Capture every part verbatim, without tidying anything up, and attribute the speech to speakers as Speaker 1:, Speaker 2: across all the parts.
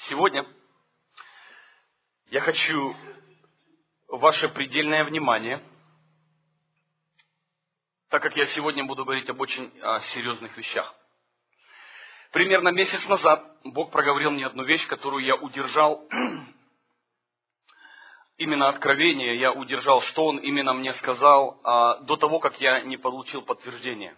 Speaker 1: Сегодня я хочу ваше предельное внимание, так как я сегодня буду говорить об очень а, серьезных вещах. Примерно месяц назад Бог проговорил мне одну вещь, которую я удержал, именно откровение, я удержал, что Он именно мне сказал а, до того, как я не получил подтверждения.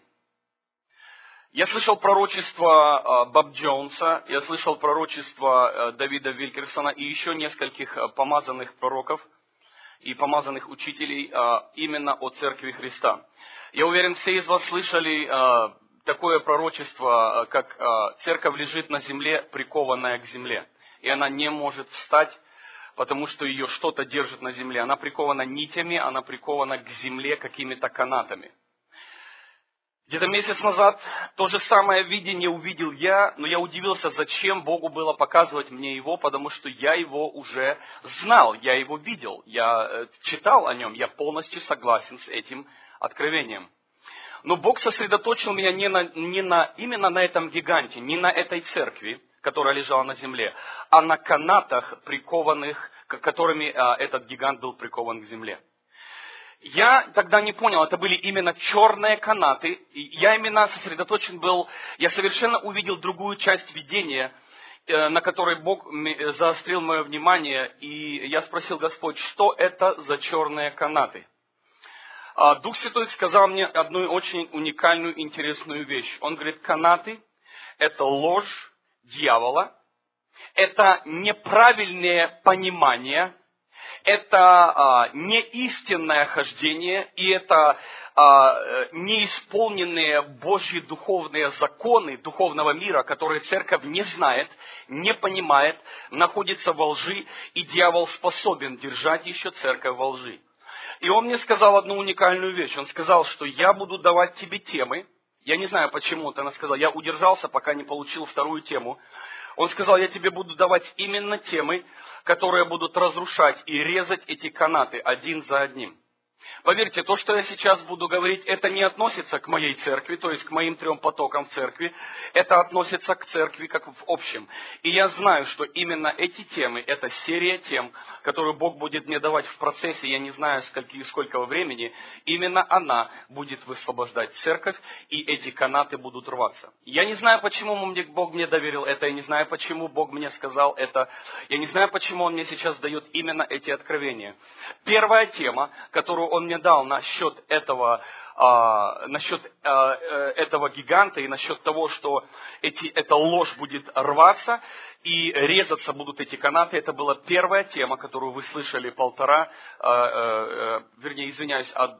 Speaker 1: Я слышал пророчество Боб Джонса, я слышал пророчество Давида Вилькерсона и еще нескольких помазанных пророков и помазанных учителей именно о Церкви Христа. Я уверен, все из вас слышали такое пророчество, как «Церковь лежит на земле, прикованная к земле, и она не может встать, потому что ее что-то держит на земле. Она прикована нитями, она прикована к земле какими-то канатами». Где-то месяц назад то же самое видение увидел я, но я удивился, зачем Богу было показывать мне его, потому что я его уже знал, я его видел, я читал о нем, я полностью согласен с этим откровением. Но Бог сосредоточил меня не на, не на, именно на этом гиганте, не на этой церкви, которая лежала на земле, а на канатах, прикованных, которыми а, этот гигант был прикован к земле. Я тогда не понял, это были именно черные канаты. Я именно сосредоточен был, я совершенно увидел другую часть видения, на которой Бог заострил мое внимание. И я спросил: Господь, что это за черные канаты? Дух Святой сказал мне одну очень уникальную, интересную вещь. Он говорит: канаты – это ложь дьявола, это неправильное понимание, это а, неистинное хождение, и это а, неисполненные Божьи духовные законы духовного мира, которые церковь не знает, не понимает, находится во лжи, и дьявол способен держать еще церковь во лжи. И он мне сказал одну уникальную вещь. Он сказал, что я буду давать тебе темы. Я не знаю, почему он сказал. Я удержался, пока не получил вторую тему. Он сказал: я тебе буду давать именно темы, которые будут разрушать и резать эти канаты один за одним. Поверьте, то, что я сейчас буду говорить, это не относится к моей церкви, то есть к моим трем потокам в церкви. Это относится к церкви как в общем. И я знаю, что именно эти темы, это серия тем, которую Бог будет мне давать в процессе, я не знаю скольки, сколько времени, именно она будет высвобождать церковь, и эти канаты будут рваться. Я не знаю, почему Бог мне доверил это, я не знаю, почему Бог мне сказал это, я не знаю, почему Он мне сейчас дает именно эти откровения. Первая тема, которую Он мне дал насчет этого, а, насчет а, этого гиганта и насчет того, что эти, эта ложь будет рваться и резаться будут эти канаты, это была первая тема, которую вы слышали полтора, а, а, вернее, извиняюсь, от,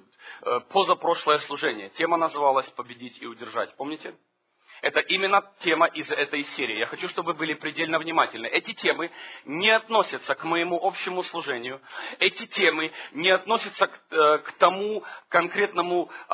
Speaker 1: а, позапрошлое служение. Тема называлась «Победить и удержать». Помните? Это именно тема из этой серии. Я хочу, чтобы вы были предельно внимательны. Эти темы не относятся к моему общему служению. Эти темы не относятся к, э, к тому конкретному, э,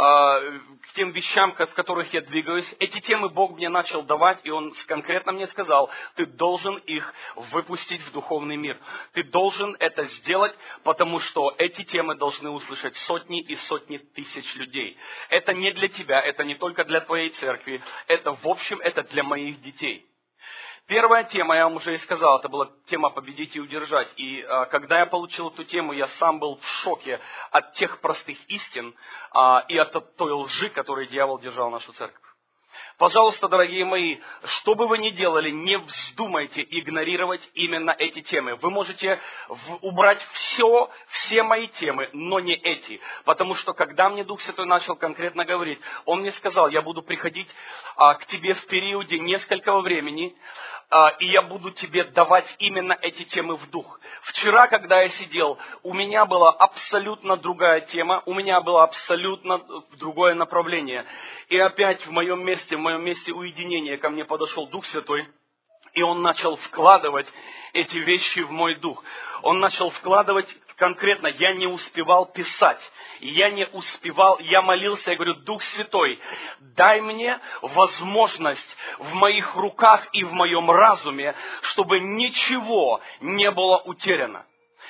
Speaker 1: к тем вещам, с которых я двигаюсь. Эти темы Бог мне начал давать, и Он конкретно мне сказал: ты должен их выпустить в духовный мир. Ты должен это сделать, потому что эти темы должны услышать сотни и сотни тысяч людей. Это не для тебя, это не только для твоей церкви, это в общем, это для моих детей. Первая тема, я вам уже и сказал, это была тема «Победить и удержать». И а, когда я получил эту тему, я сам был в шоке от тех простых истин а, и от той лжи, которой дьявол держал нашу церковь. Пожалуйста, дорогие мои, что бы вы ни делали, не вздумайте игнорировать именно эти темы. Вы можете в, убрать все, все мои темы, но не эти. Потому что, когда мне Дух Святой начал конкретно говорить, Он мне сказал: я буду приходить а, к тебе в периоде несколького времени, а, и я буду тебе давать именно эти темы в дух. Вчера, когда я сидел, у меня была абсолютно другая тема, у меня было абсолютно другое направление. И опять в моем месте, в моем месте уединения ко мне подошел Дух Святой, и Он начал вкладывать эти вещи в мой дух. Он начал вкладывать конкретно, я не успевал писать, я не успевал, я молился, я говорю: Дух Святой, дай мне возможность в моих руках и в моем разуме, чтобы ничего не было утеряно.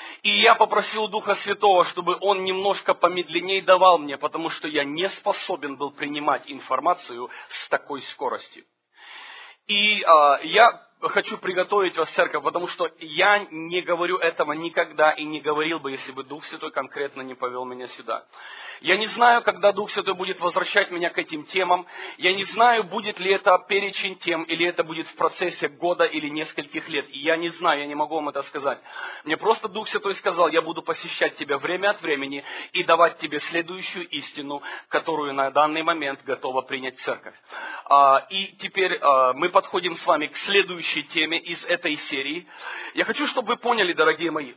Speaker 1: И я попросил Духа Святого, чтобы Он немножко помедленнее давал мне, потому что я не способен был принимать информацию с такой скоростью. И а, я хочу приготовить вас в церковь, потому что я не говорю этого никогда и не говорил бы, если бы Дух Святой конкретно не повел меня сюда. Я не знаю, когда Дух Святой будет возвращать меня к этим темам. Я не знаю, будет ли это перечень тем, или это будет в процессе года или нескольких лет. Я не знаю, я не могу вам это сказать. Мне просто Дух Святой сказал, я буду посещать тебя время от времени и давать тебе следующую истину, которую на данный момент готова принять церковь. И теперь мы подходим с вами к следующей теме из этой серии. Я хочу, чтобы вы поняли, дорогие мои,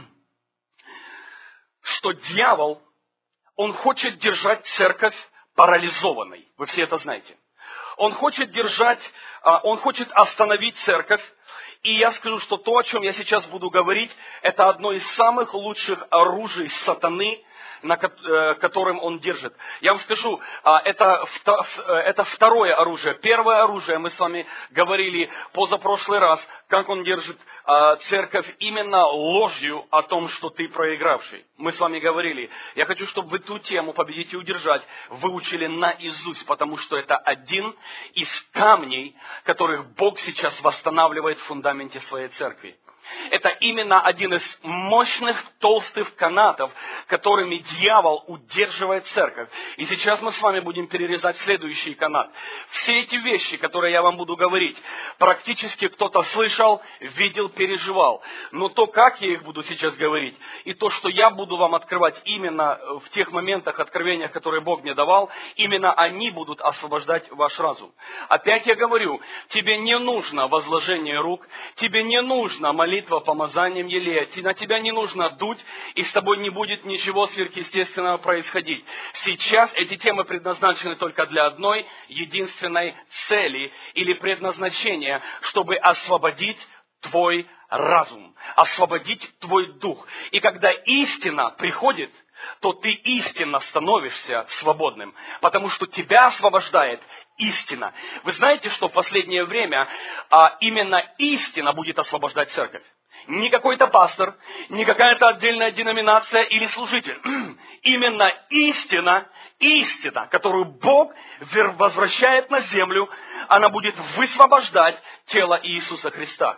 Speaker 1: что дьявол, он хочет держать церковь парализованной. Вы все это знаете. Он хочет держать, он хочет остановить церковь. И я скажу, что то, о чем я сейчас буду говорить, это одно из самых лучших оружий сатаны, на которым он держит. Я вам скажу, это, это второе оружие. Первое оружие, мы с вами говорили позапрошлый раз, как он держит церковь именно ложью о том, что ты проигравший. Мы с вами говорили. Я хочу, чтобы вы ту тему «Победить и удержать» выучили наизусть, потому что это один из камней, которых Бог сейчас восстанавливает в фундаменте своей церкви. Это именно один из мощных толстых канатов, которыми дьявол удерживает церковь. И сейчас мы с вами будем перерезать следующий канат. Все эти вещи, которые я вам буду говорить, практически кто-то слышал, видел, переживал. Но то, как я их буду сейчас говорить, и то, что я буду вам открывать именно в тех моментах, откровениях, которые Бог мне давал, именно они будут освобождать ваш разум. Опять я говорю, тебе не нужно возложение рук, тебе не нужно молитва, молитва помазанием елея. На тебя не нужно дуть, и с тобой не будет ничего сверхъестественного происходить. Сейчас эти темы предназначены только для одной единственной цели или предназначения, чтобы освободить твой разум, освободить твой дух. И когда истина приходит, то ты истинно становишься свободным, потому что тебя освобождает истина. Вы знаете, что в последнее время а, именно истина будет освобождать церковь? Не какой-то пастор, не какая-то отдельная деноминация или служитель. Именно истина, истина, которую Бог возвращает на землю, она будет высвобождать тело Иисуса Христа.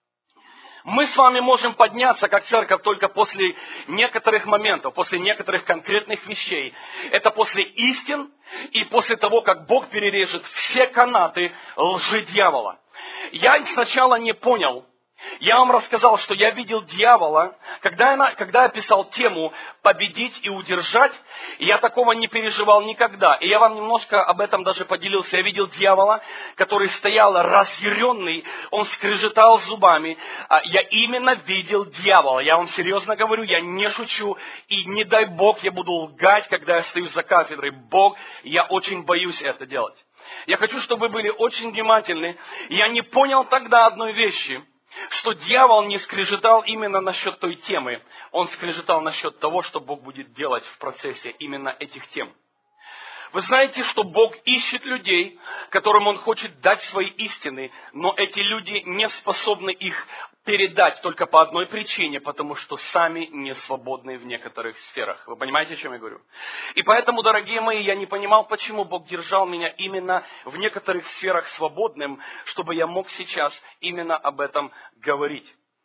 Speaker 1: Мы с вами можем подняться как церковь только после некоторых моментов, после некоторых конкретных вещей. Это после истин и после того, как Бог перережет все канаты лжи дьявола. Я сначала не понял. Я вам рассказал, что я видел дьявола, когда я, когда я писал тему «Победить и удержать», я такого не переживал никогда. И я вам немножко об этом даже поделился. Я видел дьявола, который стоял разъяренный, он скрежетал зубами. Я именно видел дьявола. Я вам серьезно говорю, я не шучу. И не дай Бог, я буду лгать, когда я стою за кафедрой. Бог, я очень боюсь это делать. Я хочу, чтобы вы были очень внимательны. Я не понял тогда одной вещи, что дьявол не скрежетал именно насчет той темы. Он скрежетал насчет того, что Бог будет делать в процессе именно этих тем. Вы знаете, что Бог ищет людей, которым Он хочет дать свои истины, но эти люди не способны их передать только по одной причине, потому что сами не свободны в некоторых сферах. Вы понимаете, о чем я говорю? И поэтому, дорогие мои, я не понимал, почему Бог держал меня именно в некоторых сферах свободным, чтобы я мог сейчас именно об этом говорить.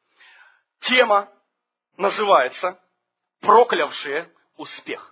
Speaker 1: Тема называется «Проклявшие успех».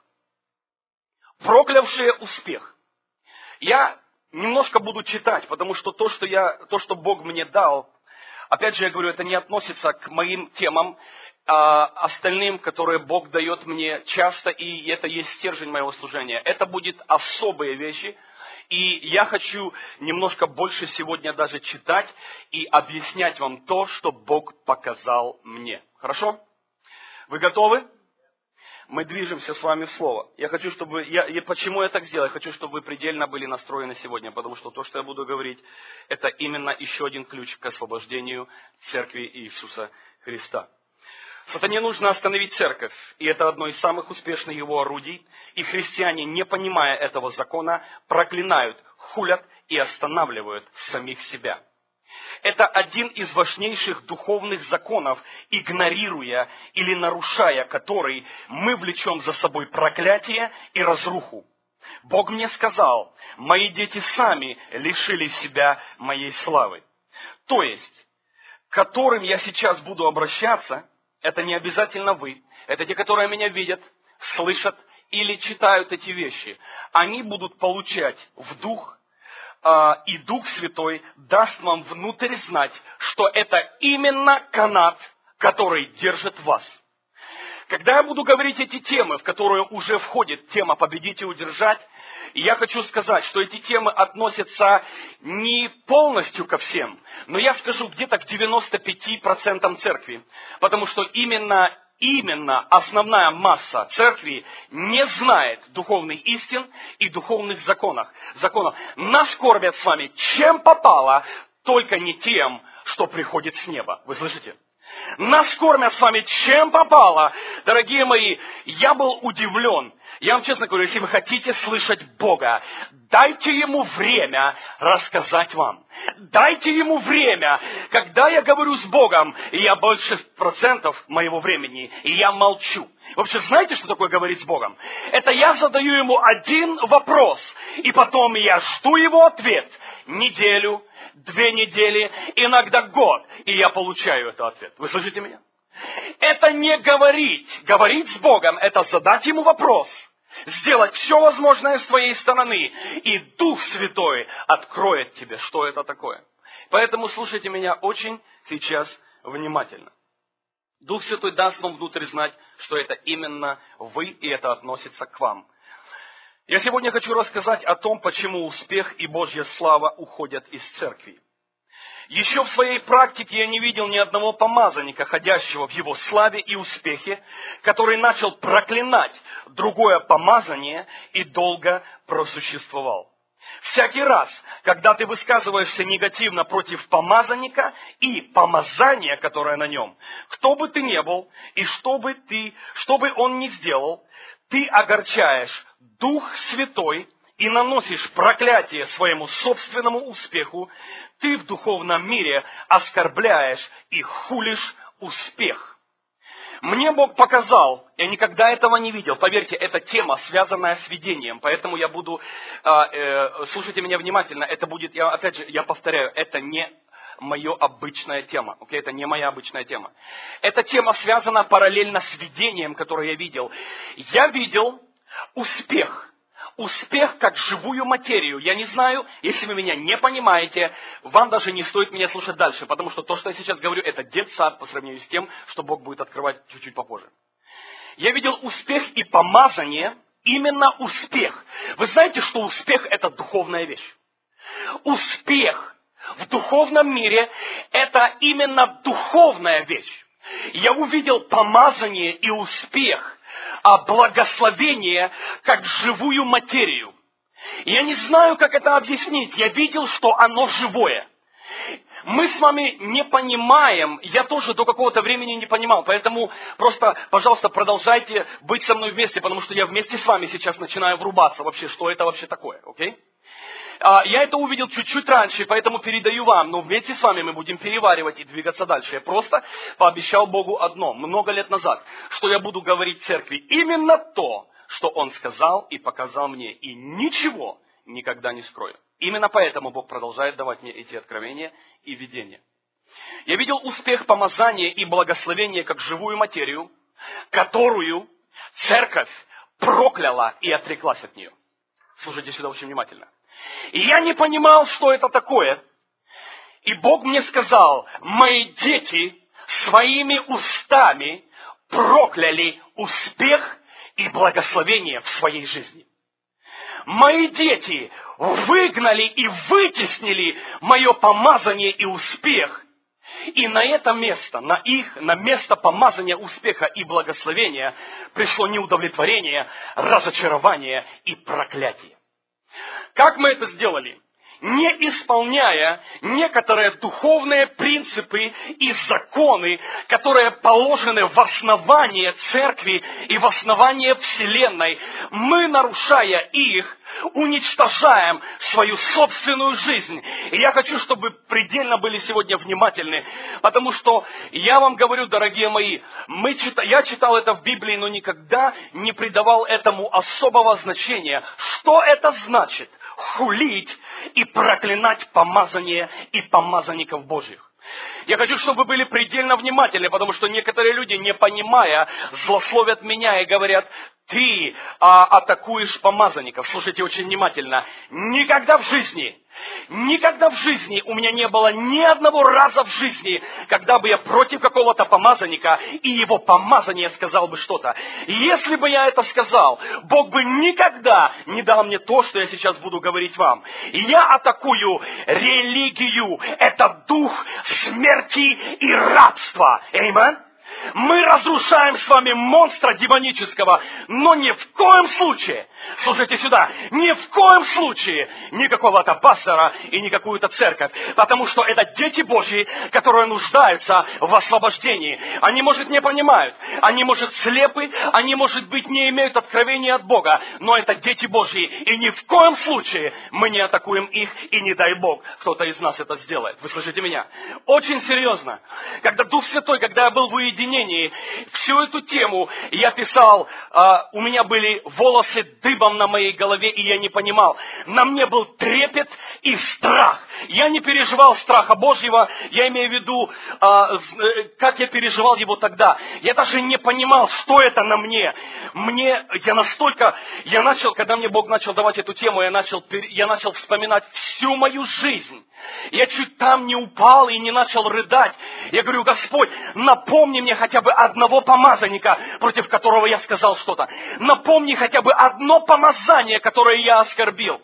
Speaker 1: Проклявшие успех. Я немножко буду читать, потому что то, что, я, то, что Бог мне дал, опять же, я говорю, это не относится к моим темам, а остальным, которые Бог дает мне часто, и это есть стержень моего служения. Это будет особые вещи, и я хочу немножко больше сегодня даже читать и объяснять вам то, что Бог показал мне. Хорошо? Вы готовы? Мы движемся с вами в Слово. Я хочу, чтобы... Я, и почему я так сделал? Я хочу, чтобы вы предельно были настроены сегодня, потому что то, что я буду говорить, это именно еще один ключ к освобождению Церкви Иисуса Христа. Сатане нужно остановить церковь, и это одно из самых успешных его орудий. И христиане, не понимая этого закона, проклинают, хулят и останавливают самих себя. Это один из важнейших духовных законов, игнорируя или нарушая который, мы влечем за собой проклятие и разруху. Бог мне сказал, мои дети сами лишили себя моей славы. То есть, к которым я сейчас буду обращаться, это не обязательно вы, это те, которые меня видят, слышат или читают эти вещи. Они будут получать в дух, и Дух Святой даст вам внутрь знать, что это именно канат, который держит вас. Когда я буду говорить эти темы, в которые уже входит тема «Победить и удержать», я хочу сказать, что эти темы относятся не полностью ко всем, но я скажу где-то к девяноста пяти процентам церкви, потому что именно Именно основная масса церкви не знает духовных истин и духовных законов. законов. Нас кормят с вами чем попало, только не тем, что приходит с неба. Вы слышите? Нас кормят с вами чем попало. Дорогие мои, я был удивлен. Я вам честно говорю, если вы хотите слышать Бога, дайте Ему время рассказать вам. Дайте Ему время. Когда я говорю с Богом, я больше процентов моего времени, и я молчу. Вообще, знаете, что такое говорить с Богом? Это я задаю Ему один вопрос, и потом я жду Его ответ. Неделю, две недели, иногда год, и я получаю этот ответ. Вы слышите меня? Это не говорить. Говорить с Богом – это задать Ему вопрос, сделать все возможное с твоей стороны, и Дух Святой откроет тебе, что это такое. Поэтому слушайте меня очень сейчас внимательно. Дух Святой даст вам внутрь знать, что это именно вы, и это относится к вам. Я сегодня хочу рассказать о том, почему успех и Божья слава уходят из церкви. Еще в своей практике я не видел ни одного помазанника, ходящего в его славе и успехе, который начал проклинать другое помазание и долго просуществовал. Всякий раз, когда ты высказываешься негативно против помазанника и помазания, которое на нем, кто бы ты ни был и что бы, ты, что бы он ни сделал, ты огорчаешь Дух Святой и наносишь проклятие своему собственному успеху, ты в духовном мире оскорбляешь и хулишь успех. Мне Бог показал, я никогда этого не видел, поверьте, это тема, связанная с видением, поэтому я буду, э, э, слушайте меня внимательно, это будет, я, опять же, я повторяю, это не моя обычная тема, окей, это не моя обычная тема. Эта тема связана параллельно с видением, которое я видел. Я видел успех. Успех как живую материю. Я не знаю, если вы меня не понимаете, вам даже не стоит меня слушать дальше, потому что то, что я сейчас говорю, это детсад по сравнению с тем, что Бог будет открывать чуть-чуть попозже. Я видел успех и помазание, именно успех. Вы знаете, что успех – это духовная вещь. Успех в духовном мире – это именно духовная вещь. Я увидел помазание и успех, а благословение как живую материю. Я не знаю, как это объяснить. Я видел, что оно живое. Мы с вами не понимаем, я тоже до какого-то времени не понимал, поэтому просто, пожалуйста, продолжайте быть со мной вместе, потому что я вместе с вами сейчас начинаю врубаться вообще, что это вообще такое, окей? Я это увидел чуть-чуть раньше, поэтому передаю вам, но вместе с вами мы будем переваривать и двигаться дальше. Я просто пообещал Богу одно, много лет назад, что я буду говорить церкви именно то, что Он сказал и показал мне, и ничего никогда не скрою. Именно поэтому Бог продолжает давать мне эти откровения и видения. Я видел успех помазания и благословения как живую материю, которую церковь прокляла и отреклась от нее. Слушайте сюда очень внимательно. И я не понимал, что это такое. И Бог мне сказал: мои дети своими устами прокляли успех и благословение в своей жизни. Мои дети выгнали и вытеснили мое помазание и успех. И на это место, на их, на место помазания, успеха и благословения пришло неудовлетворение, разочарование и проклятие. Как мы это сделали? Не исполняя некоторые духовные принципы и законы, которые положены в основание церкви и в основание вселенной, мы, нарушая их, уничтожаем свою собственную жизнь. И я хочу, чтобы вы предельно были сегодня внимательны, потому что я вам говорю, дорогие мои, мы чита... я читал это в Библии, но никогда не придавал этому особого значения. Что это значит? хулить и проклинать помазание и помазанников Божьих. Я хочу, чтобы вы были предельно внимательны, потому что некоторые люди, не понимая, злословят меня и говорят: ты а, атакуешь помазанников. Слушайте очень внимательно. Никогда в жизни, никогда в жизни у меня не было ни одного раза в жизни, когда бы я против какого-то помазанника и его помазания сказал бы что-то. Если бы я это сказал, Бог бы никогда не дал мне то, что я сейчас буду говорить вам. Я атакую религию. Это дух смерти и рабства. Аминь. Мы разрушаем с вами монстра демонического, но ни в коем случае, слушайте сюда, ни в коем случае не какого-то пастора и не какую-то церковь, потому что это дети Божьи, которые нуждаются в освобождении. Они, может, не понимают, они, может, слепы, они, может быть, не имеют откровения от Бога, но это дети Божьи, и ни в коем случае мы не атакуем их, и не дай Бог, кто-то из нас это сделает. Вы слышите меня? Очень серьезно. Когда Дух Святой, когда я был в уединении, всю эту тему я писал, а, у меня были волосы дыбом на моей голове, и я не понимал. На мне был трепет и страх. Я не переживал страха Божьего, я имею в виду, а, как я переживал его тогда. Я даже не понимал, что это на мне. Мне, я настолько, я начал, когда мне Бог начал давать эту тему, я начал, я начал вспоминать всю мою жизнь. Я чуть там не упал и не начал рыдать. Я говорю: Господь, напомни мне хотя бы одного помазанника, против которого я сказал что-то. Напомни хотя бы одно помазание, которое я оскорбил.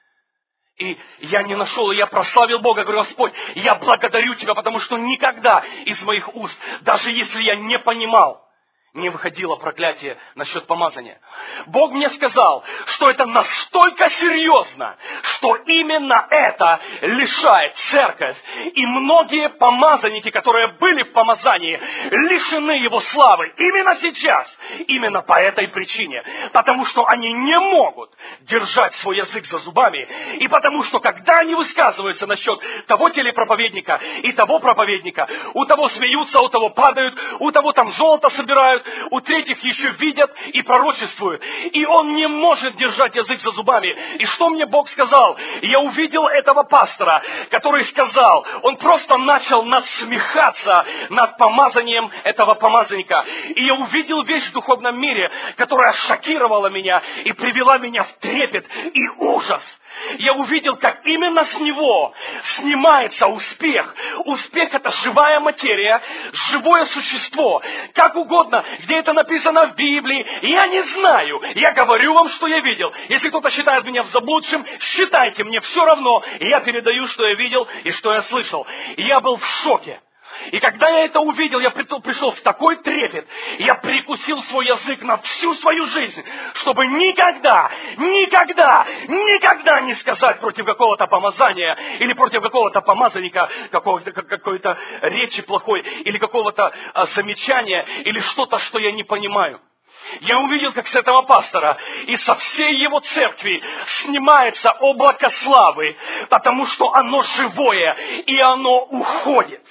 Speaker 1: И я не нашел, и я прославил Бога. Говорю: Господь, я благодарю Тебя, потому что никогда из моих уст, даже если я не понимал, не выходило проклятие насчет помазания. Бог мне сказал, что это настолько серьезно, что именно это лишает церковь. И многие помазанники, которые были в помазании, лишены его славы именно сейчас. Именно по этой причине. Потому что они не могут держать свой язык за зубами. И потому что, когда они высказываются насчет того телепроповедника и того проповедника, у того смеются, у того падают, у того там золото собирают, у третьих еще видят и пророчествуют. И он не может держать язык за зубами. И что мне Бог сказал? Я увидел этого пастора, который сказал, он просто начал надсмехаться над помазанием этого помазанника. И я увидел вещь в духовном мире, которая шокировала меня и привела меня в трепет и ужас. Я увидел, как именно с него снимается успех. Успех — это живая материя, живое существо. Как угодно, где это написано в Библии, я не знаю. Я говорю вам, что я видел. Если кто-то считает меня заблудшим, считайте, мне все равно. Я передаю, что я видел и что я слышал. И я был в шоке. И когда я это увидел, я пришел в такой трепет, я прикусил свой язык на всю свою жизнь, чтобы никогда, никогда, никогда не сказать против какого-то помазания, или против какого-то помазанника, какого-то, какой-то речи плохой, или какого-то а, замечания, или что-то, что я не понимаю. Я увидел, как с этого пастора и со всей его церкви снимается облако славы, потому что оно живое, и оно уходит.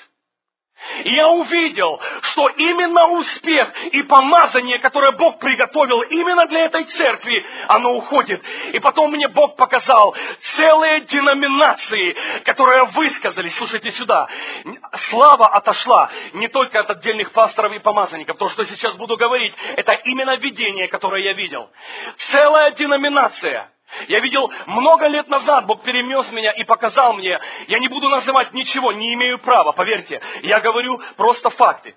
Speaker 1: И я увидел, что именно успех и помазание, которое Бог приготовил именно для этой церкви, оно уходит. И потом мне Бог показал целые деноминации, которые высказались. Слушайте сюда. Слава отошла не только от отдельных пасторов и помазанников. То, что я сейчас буду говорить, это именно видение, которое я видел. Целая деноминация. Я видел много лет назад, Бог перенес меня и показал мне. Я не буду называть ничего, не имею права, поверьте. Я говорю просто факты.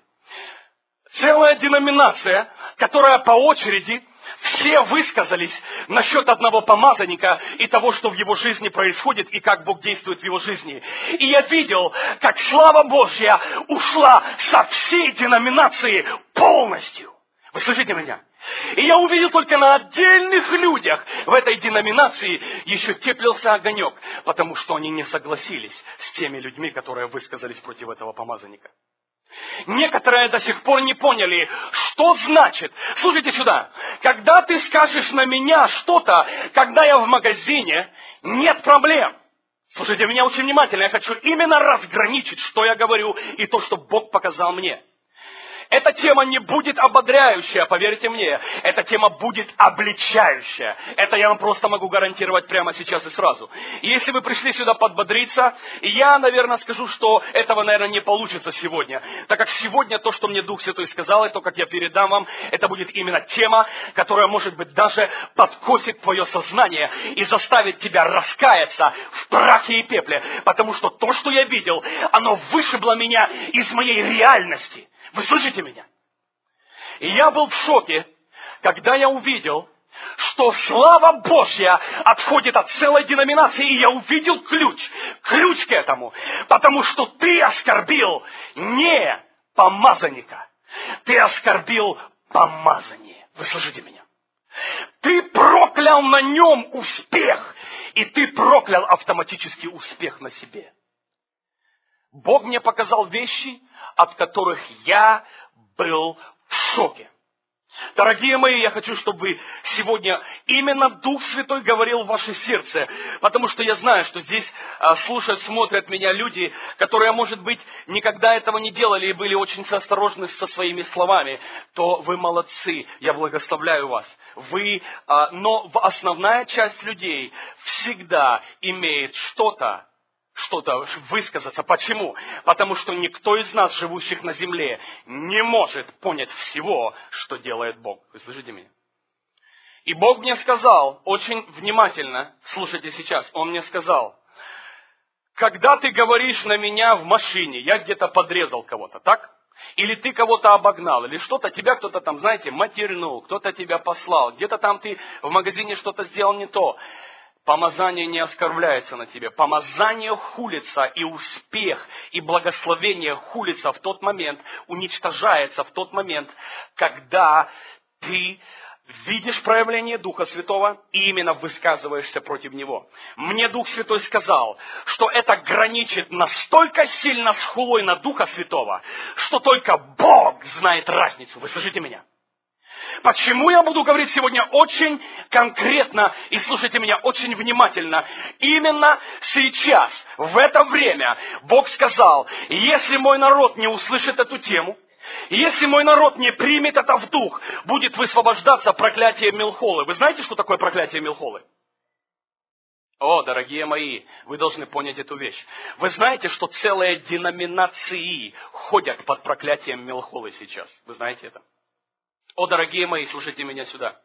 Speaker 1: Целая деноминация, которая по очереди все высказались насчет одного помазанника и того, что в его жизни происходит и как Бог действует в его жизни. И я видел, как слава Божья ушла со всей деноминации полностью. Вы слышите меня? И я увидел только на отдельных людях в этой деноминации еще теплился огонек, потому что они не согласились с теми людьми, которые высказались против этого помазанника. Некоторые до сих пор не поняли, что значит. Слушайте сюда. Когда ты скажешь на меня что-то, когда я в магазине, нет проблем. Слушайте меня очень внимательно. Я хочу именно разграничить, что я говорю, и то, что Бог показал мне. Эта тема не будет ободряющая, поверьте мне. Эта тема будет обличающая. Это я вам просто могу гарантировать прямо сейчас и сразу. И если вы пришли сюда подбодриться, я, наверное, скажу, что этого, наверное, не получится сегодня. Так как сегодня то, что мне Дух Святой сказал, и то, как я передам вам, это будет именно тема, которая, может быть, даже подкосит твое сознание и заставит тебя раскаяться в прахе и пепле. Потому что то, что я видел, оно вышибло меня из моей реальности. Вы слышите меня? И я был в шоке, когда я увидел, что слава Божья отходит от целой деноминации, и я увидел ключ, ключ к этому, потому что ты оскорбил не помазанника, ты оскорбил помазание. Вы слышите меня? Ты проклял на нем успех, и ты проклял автоматический успех на себе. Бог мне показал вещи, от которых я был в шоке. Дорогие мои, я хочу, чтобы вы сегодня именно Дух Святой говорил в ваше сердце, потому что я знаю, что здесь а, слушают, смотрят меня люди, которые, может быть, никогда этого не делали и были очень осторожны со своими словами, то вы молодцы, я благословляю вас. Вы, а, но основная часть людей всегда имеет что-то, что-то высказаться. Почему? Потому что никто из нас, живущих на земле, не может понять всего, что делает Бог. Вы слышите меня? И Бог мне сказал, очень внимательно, слушайте сейчас, Он мне сказал, когда ты говоришь на меня в машине, я где-то подрезал кого-то, так? Или ты кого-то обогнал, или что-то, тебя кто-то там, знаете, матернул, кто-то тебя послал, где-то там ты в магазине что-то сделал не то. Помазание не оскорбляется на тебе. Помазание хулится, и успех, и благословение хулится в тот момент, уничтожается в тот момент, когда ты видишь проявление Духа Святого и именно высказываешься против Него. Мне Дух Святой сказал, что это граничит настолько сильно с хулой на Духа Святого, что только Бог знает разницу. Вы слышите меня? Почему я буду говорить сегодня очень конкретно, и слушайте меня очень внимательно. Именно сейчас, в это время, Бог сказал, если мой народ не услышит эту тему, если мой народ не примет это в дух, будет высвобождаться проклятие Милхолы. Вы знаете, что такое проклятие Милхолы? О, дорогие мои, вы должны понять эту вещь. Вы знаете, что целые деноминации ходят под проклятием Милхолы сейчас? Вы знаете это? О, дорогие мои, слушайте меня сюда.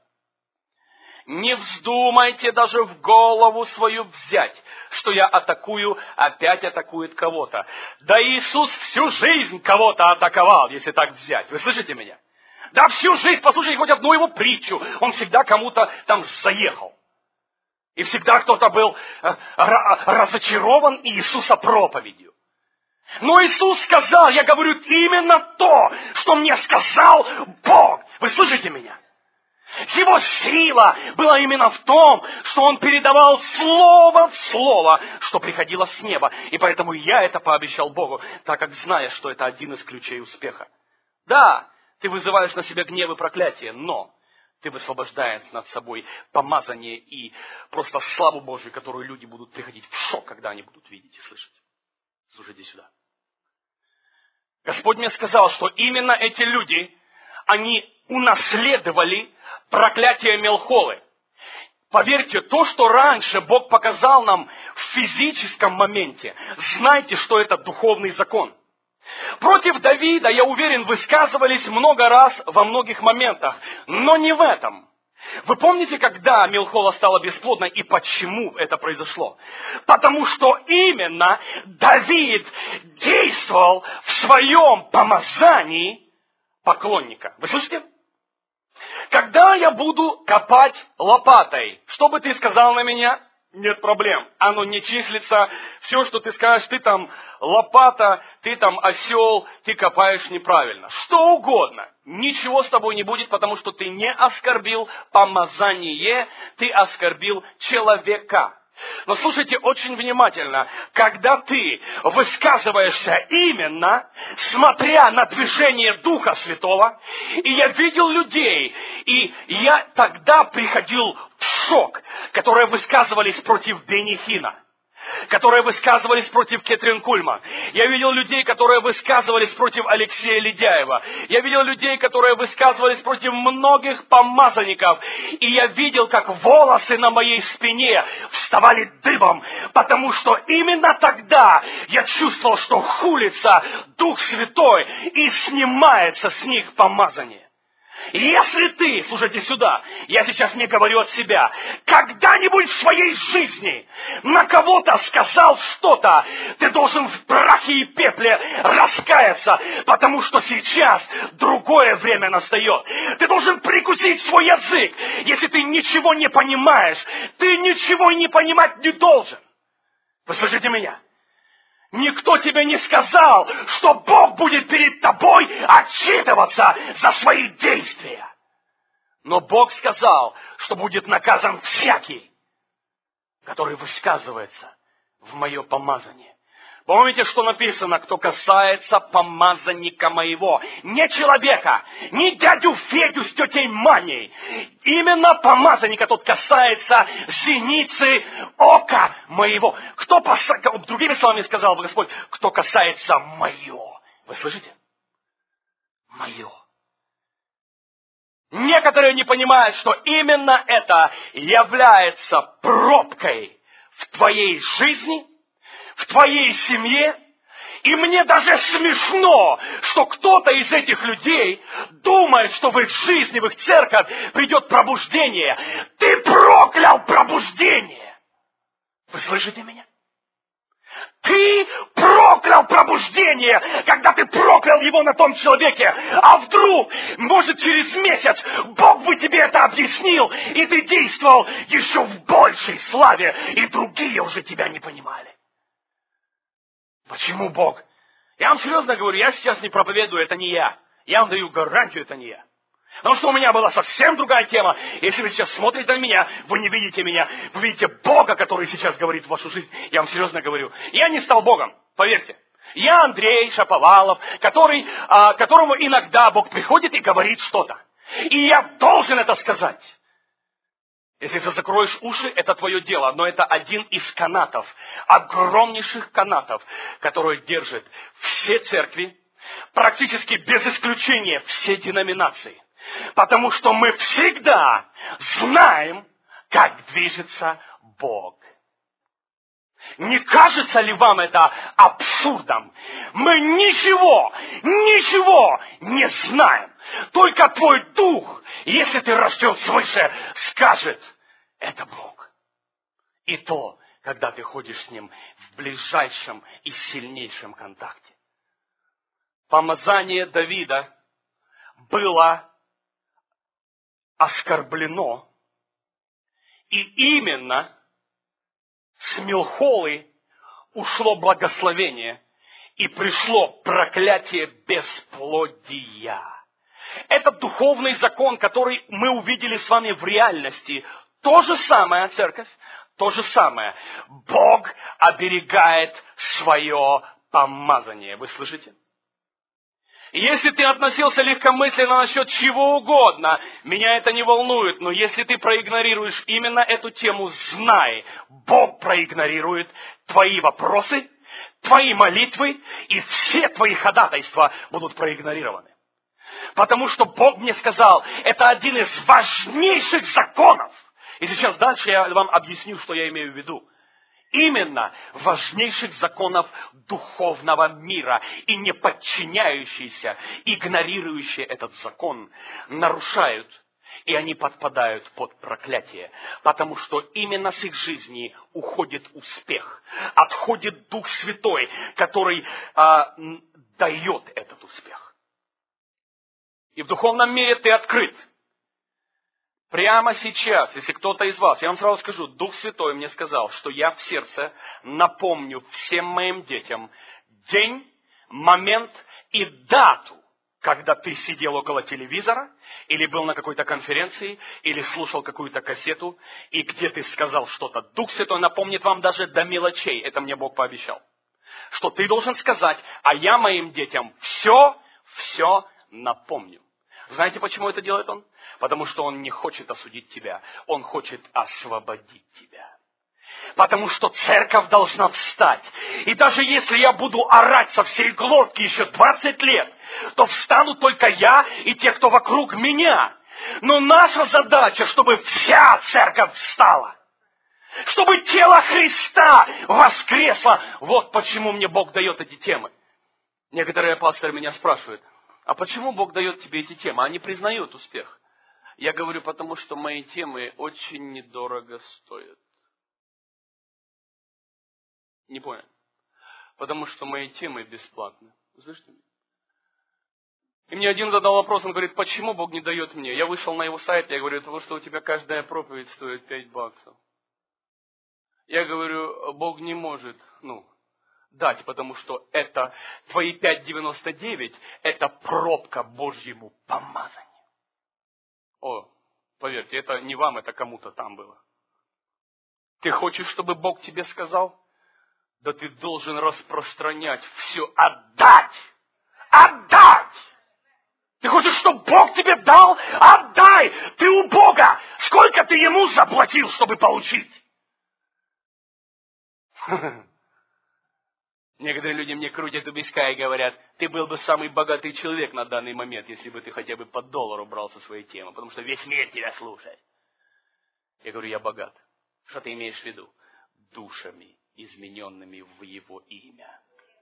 Speaker 1: Не вздумайте даже в голову свою взять, что я атакую, опять атакует кого-то. Да Иисус всю жизнь кого-то атаковал, если так взять. Вы слышите меня? Да всю жизнь, послушайте хоть одну его притчу, он всегда кому-то там заехал. И всегда кто-то был разочарован Иисуса проповедью. Но Иисус сказал, я говорю именно то, что мне сказал Бог. Вы слышите меня? Его сила была именно в том, что Он передавал слово в слово, что приходило с неба. И поэтому я это пообещал Богу, так как знаю, что это один из ключей успеха. Да, ты вызываешь на себя гнев и проклятие, но ты высвобождаешь над собой помазание и просто славу Божию, которую люди будут приходить в шок, когда они будут видеть и слышать. Слушайте сюда. Господь мне сказал, что именно эти люди, они унаследовали проклятие Милхолы. Поверьте, то, что раньше Бог показал нам в физическом моменте, знайте, что это духовный закон. Против Давида, я уверен, высказывались много раз во многих моментах, но не в этом. Вы помните, когда Милхола стала бесплодной и почему это произошло? Потому что именно Давид действовал в своем помазании поклонника. Вы слышите? Когда я буду копать лопатой, что бы ты сказал на меня? Нет проблем. Оно не числится. Все, что ты скажешь, ты там лопата, ты там осел, ты копаешь неправильно. Что угодно. Ничего с тобой не будет, потому что ты не оскорбил помазание, ты оскорбил человека. Но слушайте очень внимательно, когда ты высказываешься именно, смотря на движение Духа Святого, и я видел людей, и я тогда приходил в шок, которые высказывались против Бенихина. которые высказывались против Кэтрин Кульман. Я видел людей, которые высказывались против Алексея Ледяева. Я видел людей, которые высказывались против многих помазанников. И я видел, как волосы на моей спине вставали дыбом, потому что именно тогда я чувствовал, что хулится Дух Святой и снимается с них помазание. Если ты, слушайте сюда, я сейчас не говорю от себя, когда-нибудь в своей жизни на кого-то сказал что-то, ты должен в прахе и пепле раскаяться, потому что сейчас другое время настает. Ты должен прикусить свой язык. Если ты ничего не понимаешь, ты ничего не понимать не должен. Вы слышите меня? Никто тебе не сказал, что Бог будет перед тобой отчитываться за свои действия. Но Бог сказал, что будет наказан всякий, который высказывается в мое помазание. Помните, что написано, кто касается помазанника моего? Не человека, не дядю Федю с тетей Маней. Именно помазанника тот касается зеницы ока моего. Кто, другими словами сказал бы Господь, кто касается мое. Вы слышите? Мое. Некоторые не понимают, что именно это является пробкой в твоей жизни, в твоей семье. И мне даже смешно, что кто-то из этих людей думает, что в их жизни, в их церковь придет пробуждение. Ты проклял пробуждение. Вы слышите меня? Ты проклял пробуждение, когда ты проклял его на том человеке. А вдруг, может, через месяц Бог бы тебе это объяснил, и ты действовал еще в большей славе, и другие уже тебя не понимали. Почему Бог? Я вам серьезно говорю, я сейчас не проповедую, это не я. Я вам даю гарантию, это не я. Потому что у меня была совсем другая тема. Если вы сейчас смотрите на меня, вы не видите меня. Вы видите Бога, который сейчас говорит в вашу жизнь. Я вам серьезно говорю. Я не стал Богом, поверьте. Я Андрей Шаповалов, который, а, которому иногда Бог приходит и говорит что-то. И я должен это сказать. Если ты закроешь уши, это твое дело, но это один из канатов, огромнейших канатов, которые держат все церкви, практически без исключения все деноминации. Потому что мы всегда знаем, как движется Бог. Не кажется ли вам это абсурдом? Мы ничего, ничего не знаем. Только твой дух, если ты растен свыше, скажет, это Бог. И то, когда ты ходишь с Ним в ближайшем и сильнейшем контакте. Помазание Давида было оскорблено. И именно с Милхолы ушло благословение, и пришло проклятие бесплодия. Это духовный закон, который мы увидели с вами в реальности. То же самое, церковь, то же самое. Бог оберегает свое помазание. Вы слышите? Если ты относился легкомысленно насчет чего угодно, меня это не волнует, но если ты проигнорируешь именно эту тему, знай, Бог проигнорирует твои вопросы, твои молитвы, и все твои ходатайства будут проигнорированы. Потому что Бог мне сказал, это один из важнейших законов. И сейчас дальше я вам объясню, что я имею в виду. Именно важнейших законов духовного мира, и не подчиняющиеся, игнорирующие этот закон, нарушают, и они подпадают под проклятие, потому что именно с их жизни уходит успех, отходит Дух Святой, который а, дает этот успех. И в духовном мире ты открыт. Прямо сейчас, если кто-то из вас, я вам сразу скажу, Дух Святой мне сказал, что я в сердце напомню всем моим детям день, момент и дату, когда ты сидел около телевизора, или был на какой-то конференции, или слушал какую-то кассету, и где ты сказал что-то. Дух Святой напомнит вам даже до мелочей, это мне Бог пообещал. Что ты должен сказать, а я моим детям все, все напомню. Знаете, почему это делает Он? Потому что Он не хочет осудить тебя. Он хочет освободить тебя.
Speaker 2: Потому что церковь должна встать. И даже если я буду орать со всей глотки еще двадцать лет, то встанут только я и те, кто вокруг меня. Но наша задача, чтобы вся церковь встала. Чтобы тело Христа воскресло. Вот почему мне Бог дает эти темы. Некоторые пасторы меня спрашивают, а почему Бог дает тебе эти темы? Они признают успех. Я говорю, потому что мои темы очень недорого стоят. Не понял? Потому что мои темы бесплатны. Вы слышите меня? И мне один задал вопрос, он говорит, почему Бог не дает мне? Я вышел на его сайт, я говорю, потому что у тебя каждая проповедь стоит пять баксов. Я говорю, Бог не может, ну, дать, потому что это твои пять девяносто девять, это пробка Божьему помазанию. О, поверьте, это не вам, это кому-то там было. Ты хочешь, чтобы Бог тебе сказал? Да ты должен распространять все, отдать! Отдать! Ты хочешь, чтобы Бог тебе дал? Отдай! Ты у Бога! Сколько ты Ему заплатил, чтобы получить? Некоторые люди мне крутят у виска и говорят, ты был бы самый богатый человек на данный момент, если бы ты хотя бы по доллару брал со своей темы, потому что весь мир тебя слушает. Я говорю, я богат. Что ты имеешь в виду? Душами, измененными в Его имя.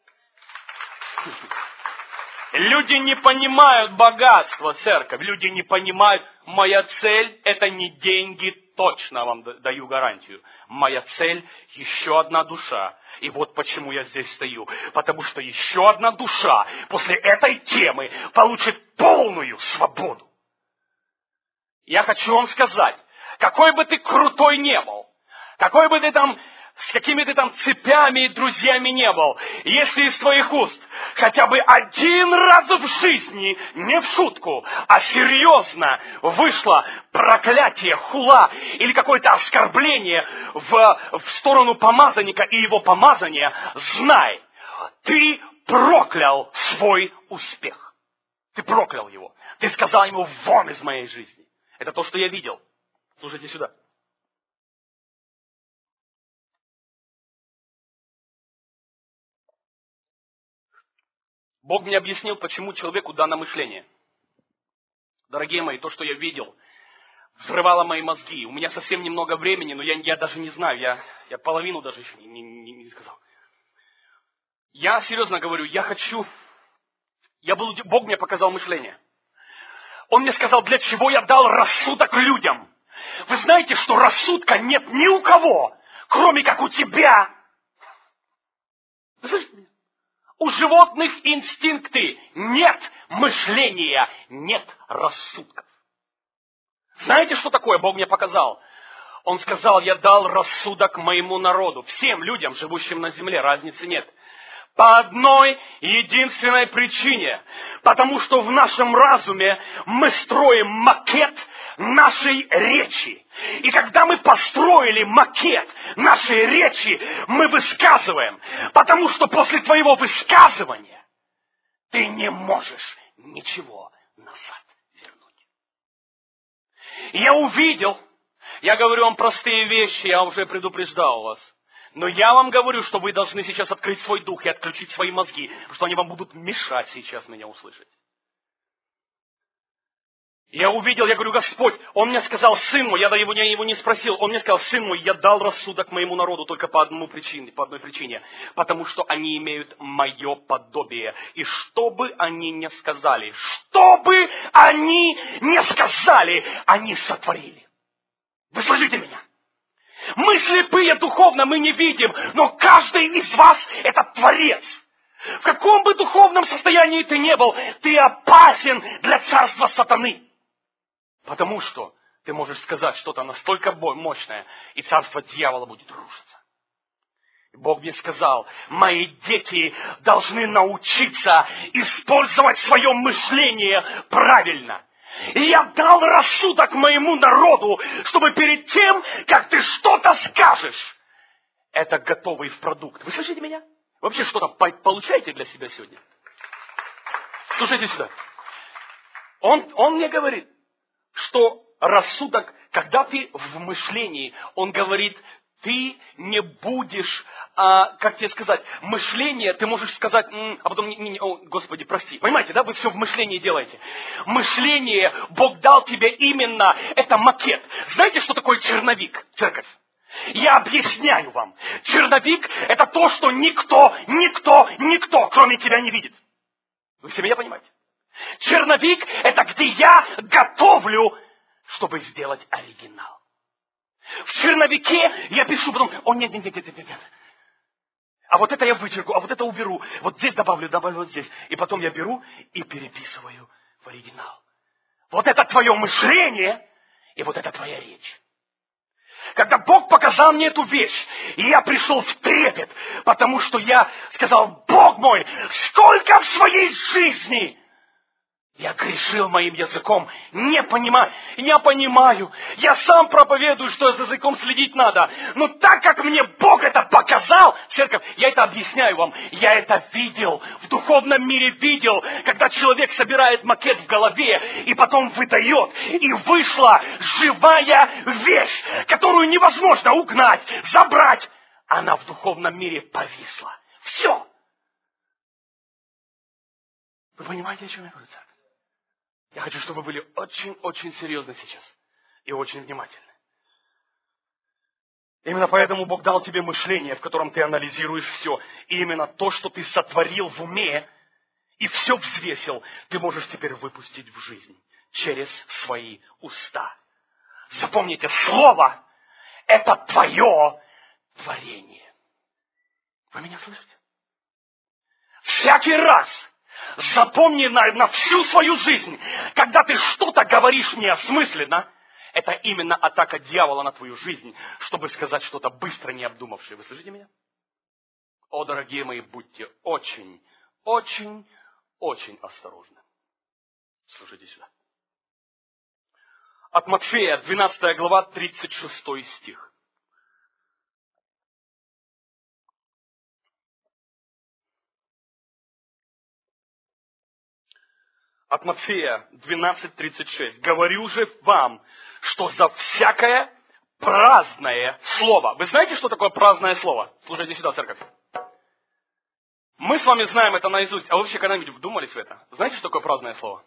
Speaker 2: Люди не понимают богатства, церковь. Люди не понимают, моя цель это не деньги, точно вам даю гарантию. Моя цель еще одна душа. И вот почему я здесь стою. Потому что еще одна душа после этой темы получит полную свободу. Я хочу вам сказать, какой бы ты крутой не был, какой бы ты там, с какими ты там цепями и друзьями не был, если из твоих уст хотя бы один раз в жизни, не в шутку, а серьезно вышло проклятие, хула или какое-то оскорбление в, в сторону помазанника и его помазания, знай, ты проклял свой успех. Ты проклял его. Ты сказал ему, вон из моей жизни. Это то, что я видел. Слушайте сюда. Бог мне объяснил, почему человеку дано мышление. Дорогие мои, то, что я видел, взрывало мои мозги. У меня совсем немного времени, но я, я даже не знаю, я, я половину даже еще не, не, не сказал. Я серьезно говорю, я хочу... Я был, Бог мне показал мышление. Он мне сказал, для чего я дал рассудок людям. Вы знаете, что рассудка нет ни у кого, кроме как у тебя. Вы слышите меня? У животных инстинкты, нет мышления, нет рассудков. Знаете, что такое Бог мне показал? Он сказал, я дал рассудок моему народу, всем людям, живущим на земле, разницы нет. По одной единственной причине. Потому что в нашем разуме мы строим макет нашей речи. И когда мы построили макет нашей речи, мы высказываем. Потому что после твоего высказывания ты не можешь ничего назад вернуть. Я увидел, я говорю вам простые вещи, я уже предупреждал вас. Но я вам говорю, что вы должны сейчас открыть свой дух и отключить свои мозги, потому что они вам будут мешать сейчас меня услышать. Я увидел, я говорю, Господь, Он мне сказал, сын мой, я его, я его не спросил, Он мне сказал, сын мой, я дал рассудок моему народу только по, одному причине, по одной причине, потому что они имеют мое подобие. И что бы они ни сказали, что бы они ни сказали, они сотворили. Вы слышите меня? Мы слепые духовно, мы не видим, но каждый из вас это творец. В каком бы духовном состоянии ты не был, ты опасен для царства сатаны. Потому что ты можешь сказать что-то настолько мощное, и царство дьявола будет рушиться. Бог мне сказал, мои дети должны научиться использовать свое мышление правильно. И я дал рассудок моему народу, чтобы перед тем, как ты что-то скажешь, это готовый продукт. Вы слышите меня? Вообще что-то получаете для себя сегодня? Слушайте сюда. Он, он мне говорит, что рассудок, когда ты в мышлении, он говорит, ты не будешь, а, как тебе сказать, мышление, ты можешь сказать, м, а потом, не, не, о, Господи, прости. Понимаете, да, вы все в мышлении делаете. Мышление Бог дал тебе именно, это макет. Знаете, что такое черновик, церковь? Я объясняю вам. Черновик – это то, что никто, никто, никто, кроме тебя, не видит. Вы все меня понимаете? Черновик – это где я готовлю, чтобы сделать оригинал. В черновике я пишу, потом, о, нет, нет, нет, нет, нет, нет. А вот это я вычеркну, а вот это уберу. Вот здесь добавлю, добавлю вот здесь. И потом я беру и переписываю в оригинал. Вот это твое мышление, и вот это твоя речь. Когда Бог показал мне эту вещь, и я пришел в трепет, потому что я сказал, Бог мой, сколько в своей жизни я грешил моим языком, не понимаю, я понимаю, я сам проповедую, что за языком следить надо, но так как мне Бог это показал, церковь, я это объясняю вам, я это видел, в духовном мире видел, когда человек собирает макет в голове и потом выдает, и вышла живая вещь, которую невозможно угнать, забрать, она в духовном мире повисла. Все. Вы понимаете, о чем я говорю, церковь? Я хочу, чтобы вы были очень-очень серьезны сейчас и очень внимательны. Именно поэтому Бог дал тебе мышление, в котором ты анализируешь все. И именно то, что ты сотворил в уме и все взвесил, ты можешь теперь выпустить в жизнь через свои уста. Запомните, слово – это твое творение. Вы меня слышите? Всякий раз запомни на, на всю свою жизнь, когда ты что-то говоришь неосмысленно, это именно атака дьявола на твою жизнь, чтобы сказать что-то быстро не обдумавшее. Вы слышите меня? О, дорогие мои, будьте очень, очень, очень осторожны. Слушайте сюда. От Матфея, двенадцатая глава, тридцать шестой стих. От Матфея двенадцать тридцать шесть. Говорю же вам, что за всякое праздное слово. Вы знаете, что такое праздное слово? Слушайте сюда, церковь. Мы с вами знаем это наизусть. А вы вообще когда-нибудь вдумались в это? Знаете, что такое праздное слово?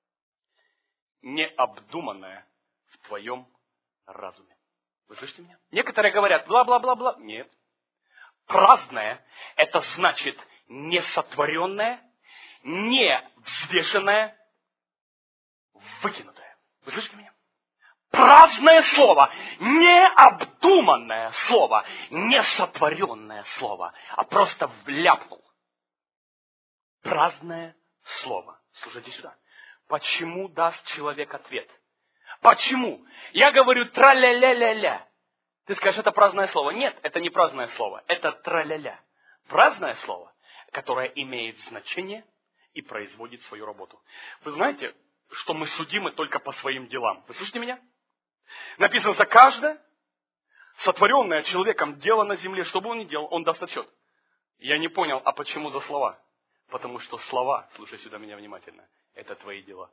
Speaker 2: Необдуманное в твоем разуме. Вы слышите меня? Некоторые говорят, бла-бла-бла-бла. Нет. Праздное – это значит несотворенное, не взвешенное, выкинутое. Вы слышите меня? Праздное слово, необдуманное слово, не сотворенное слово, а просто вляпнул. Праздное слово. Слушайте сюда. Почему даст человек ответ? Почему? Я говорю тра-ля-ля-ля-ля. Ты скажешь, это праздное слово. Нет, это не праздное слово. Это тра-ля-ля. Праздное слово, которое имеет значение и производит свою работу. Вы знаете, что мы судимы только по своим делам. Вы слышите меня? Написано, за каждое сотворенное человеком дело на земле, что бы он ни делал, он даст отчет. Я не понял, а почему за слова? Потому что слова, слушай сюда меня внимательно, это твои дела.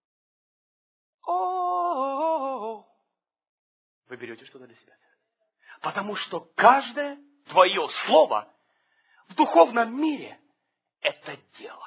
Speaker 2: О-о-о-о. Вы берете что-то для себя. Потому что каждое твое слово в духовном мире это дело.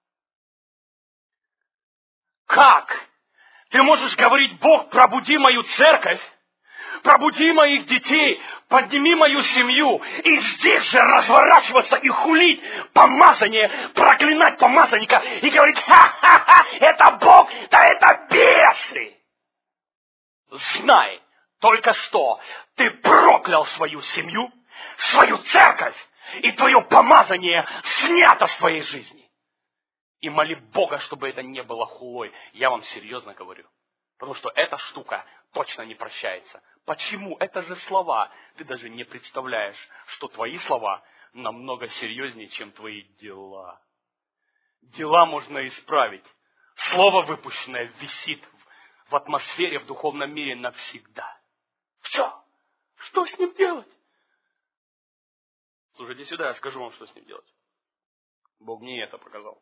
Speaker 2: Как ты можешь говорить, Бог, пробуди мою церковь, пробуди моих детей, подними мою семью, и здесь же разворачиваться и хулить помазание, проклинать помазанника и говорить, ха-ха-ха, это Бог, да это бесы. Знай только что ты проклял свою семью, свою церковь, и твое помазание снято с твоей жизни. И моли Бога, чтобы это не было хулой. Я вам серьезно говорю. Потому что эта штука точно не прощается. Почему? Это же слова. Ты даже не представляешь, что твои слова намного серьезнее, чем твои дела. Дела можно исправить. Слово выпущенное висит в атмосфере, в духовном мире навсегда. Все. Что с ним делать? Слушайте сюда, я скажу вам, что с ним делать. Бог мне это показал.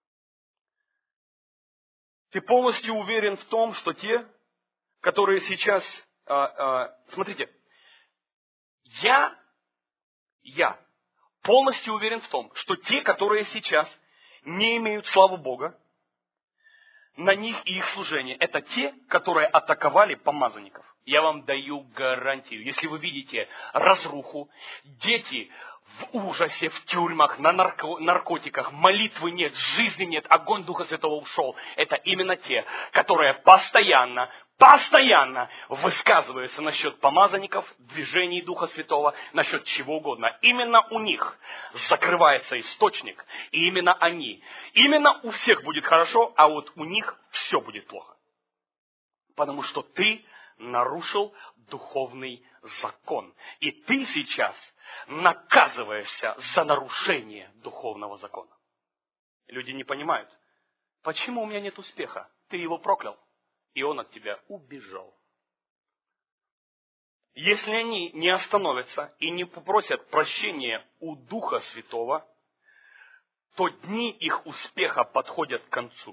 Speaker 2: Ты полностью уверен в том, что те, которые сейчас... А, а, смотрите, Я, я полностью уверен в том, что те, которые сейчас не имеют славы Бога, на них и их служение, это те, которые атаковали помазанников. Я вам даю гарантию. Если вы видите разруху, дети в ужасе, в тюрьмах, на нарко- наркотиках, молитвы нет, жизни нет, огонь Духа Святого ушел. Это именно те, которые постоянно, постоянно высказываются насчет помазанников, движений Духа Святого, насчет чего угодно. Именно у них закрывается источник, и именно они. Именно у всех будет хорошо, а вот у них все будет плохо. Потому что ты нарушил духовный закон. И ты сейчас наказываешься за нарушение духовного закона. Люди не понимают, почему у меня нет успеха? Ты его проклял, и он от тебя убежал. Если они не остановятся и не попросят прощения у Духа Святого, то дни их успеха подходят к концу.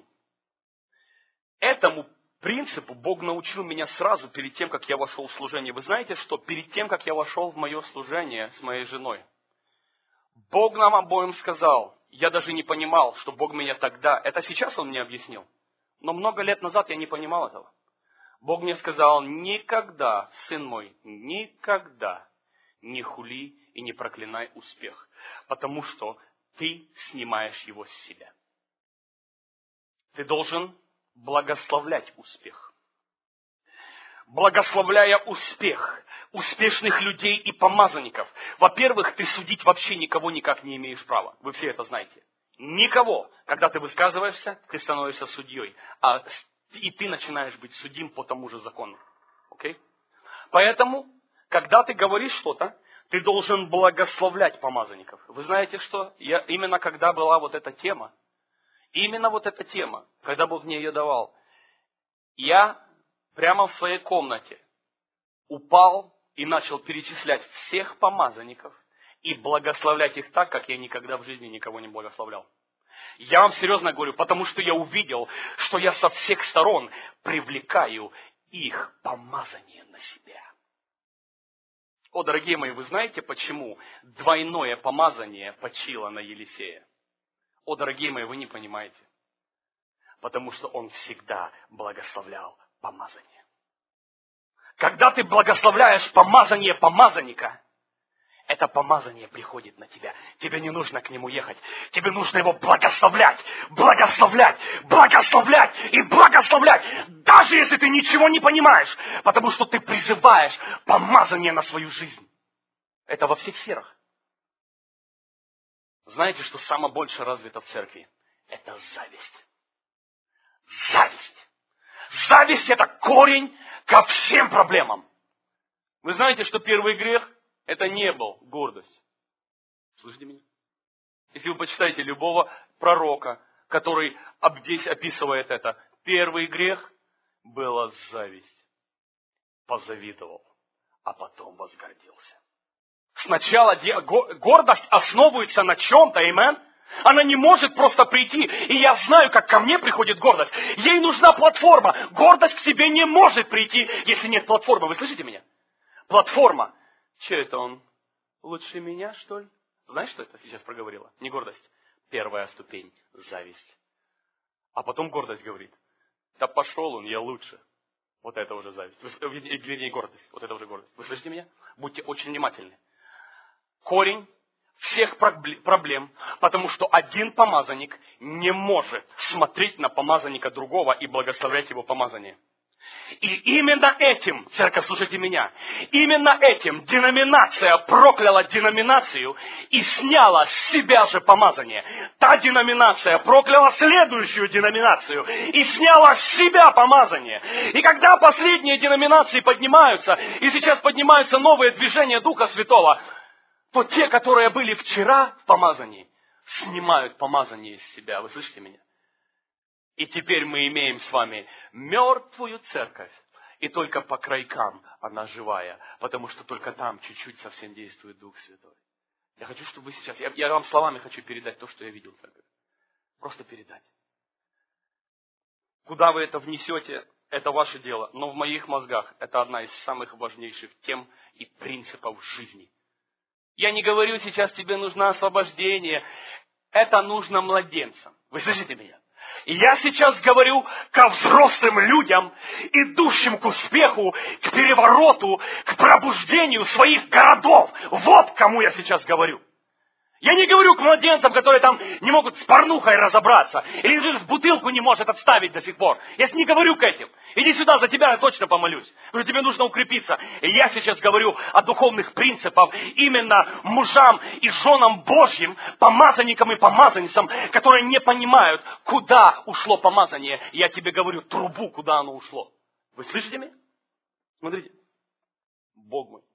Speaker 2: Этому принципу Бог научил меня сразу перед тем, как я вошел в служение. Вы знаете, что перед тем, как я вошел в мое служение с моей женой, Бог нам обоим сказал, я даже не понимал, что Бог меня тогда, это сейчас Он мне объяснил, но много лет назад я не понимал этого. Бог мне сказал, никогда, сын мой, никогда не хули и не проклинай успех, потому что ты снимаешь его с себя. Ты должен благословлять успех. Благословляя успех успешных людей и помазанников, во-первых, ты судить вообще никого никак не имеешь права. Вы все это знаете. Никого. Когда ты высказываешься, ты становишься судьей. А и ты начинаешь быть судим по тому же закону. Окей? Поэтому, когда ты говоришь что-то, ты должен благословлять помазанников. Вы знаете что? Я, именно когда была вот эта тема, именно вот эта тема, когда Бог мне ее давал, я прямо в своей комнате упал и начал перечислять всех помазанников и благословлять их так, как я никогда в жизни никого не благословлял. Я вам серьезно говорю, потому что я увидел, что я со всех сторон привлекаю их помазание на себя. О, дорогие мои, вы знаете, почему двойное помазание почило на Елисея? О, дорогие мои, вы не понимаете. Потому что он всегда благословлял помазание. Когда ты благословляешь помазание помазанника, это помазание приходит на тебя. Тебе не нужно к нему ехать. Тебе нужно его благословлять, благословлять, благословлять и благословлять. Даже если ты ничего не понимаешь. Потому что ты призываешь помазание на свою жизнь. Это во всех сферах. Знаете, что самое больше развито в церкви? Это зависть. Зависть. Зависть – это корень ко всем проблемам. Вы знаете, что первый грех – это не был гордость. Слышите меня? Если вы почитаете любого пророка, который здесь описывает это, первый грех – была зависть. Позавидовал, а потом возгордился. Сначала гордость основывается на чем-то, амен? Она не может просто прийти, и я знаю, как ко мне приходит гордость. Ей нужна платформа. Гордость к себе не может прийти, если нет платформы. Вы слышите меня? Платформа. Че это он? Лучше меня, что ли? Знаешь, что это сейчас проговорила? Не гордость. Первая ступень – зависть. А потом гордость говорит, да пошел он, я лучше. Вот это уже зависть. Вернее, гордость. Вот это уже гордость. Вы слышите меня? Будьте очень внимательны. Корень всех проблем, потому что один помазанник не может смотреть на помазанника другого и благословлять его помазание. И именно этим, церковь, слушайте меня, именно этим деноминация прокляла деноминацию и сняла с себя же помазание. Та деноминация прокляла следующую деноминацию и сняла с себя помазание. И когда последние деноминации поднимаются, и сейчас поднимаются новые движения Духа Святого, то те, которые были вчера в помазании, снимают помазание из себя. Вы слышите меня? И теперь мы имеем с вами мертвую церковь. И только по крайкам она живая. Потому что только там чуть-чуть совсем действует Дух Святой. Я хочу, чтобы вы сейчас... Я, я вам словами хочу передать то, что я видел в церкви. Просто передать. Куда вы это внесете,
Speaker 1: это ваше дело, но в моих мозгах это одна из самых важнейших тем и принципов жизни. Я не говорю сейчас, тебе нужно освобождение. Это нужно младенцам. Вы слышите меня? И я сейчас говорю ко взрослым людям, идущим к успеху, к перевороту, к пробуждению своих городов. Вот кому я сейчас говорю. Я не говорю к младенцам, которые там не могут с порнухой разобраться, или в бутылку не может отставить до сих пор. Я не говорю к этим. Иди сюда, за тебя я точно помолюсь. Потому что тебе нужно укрепиться. И я сейчас говорю о духовных принципах именно мужам и женам Божьим, помазанникам и помазанницам, которые не понимают, куда ушло помазание. Я тебе говорю трубу, куда оно ушло. Вы слышите меня? Смотрите. Бог мой.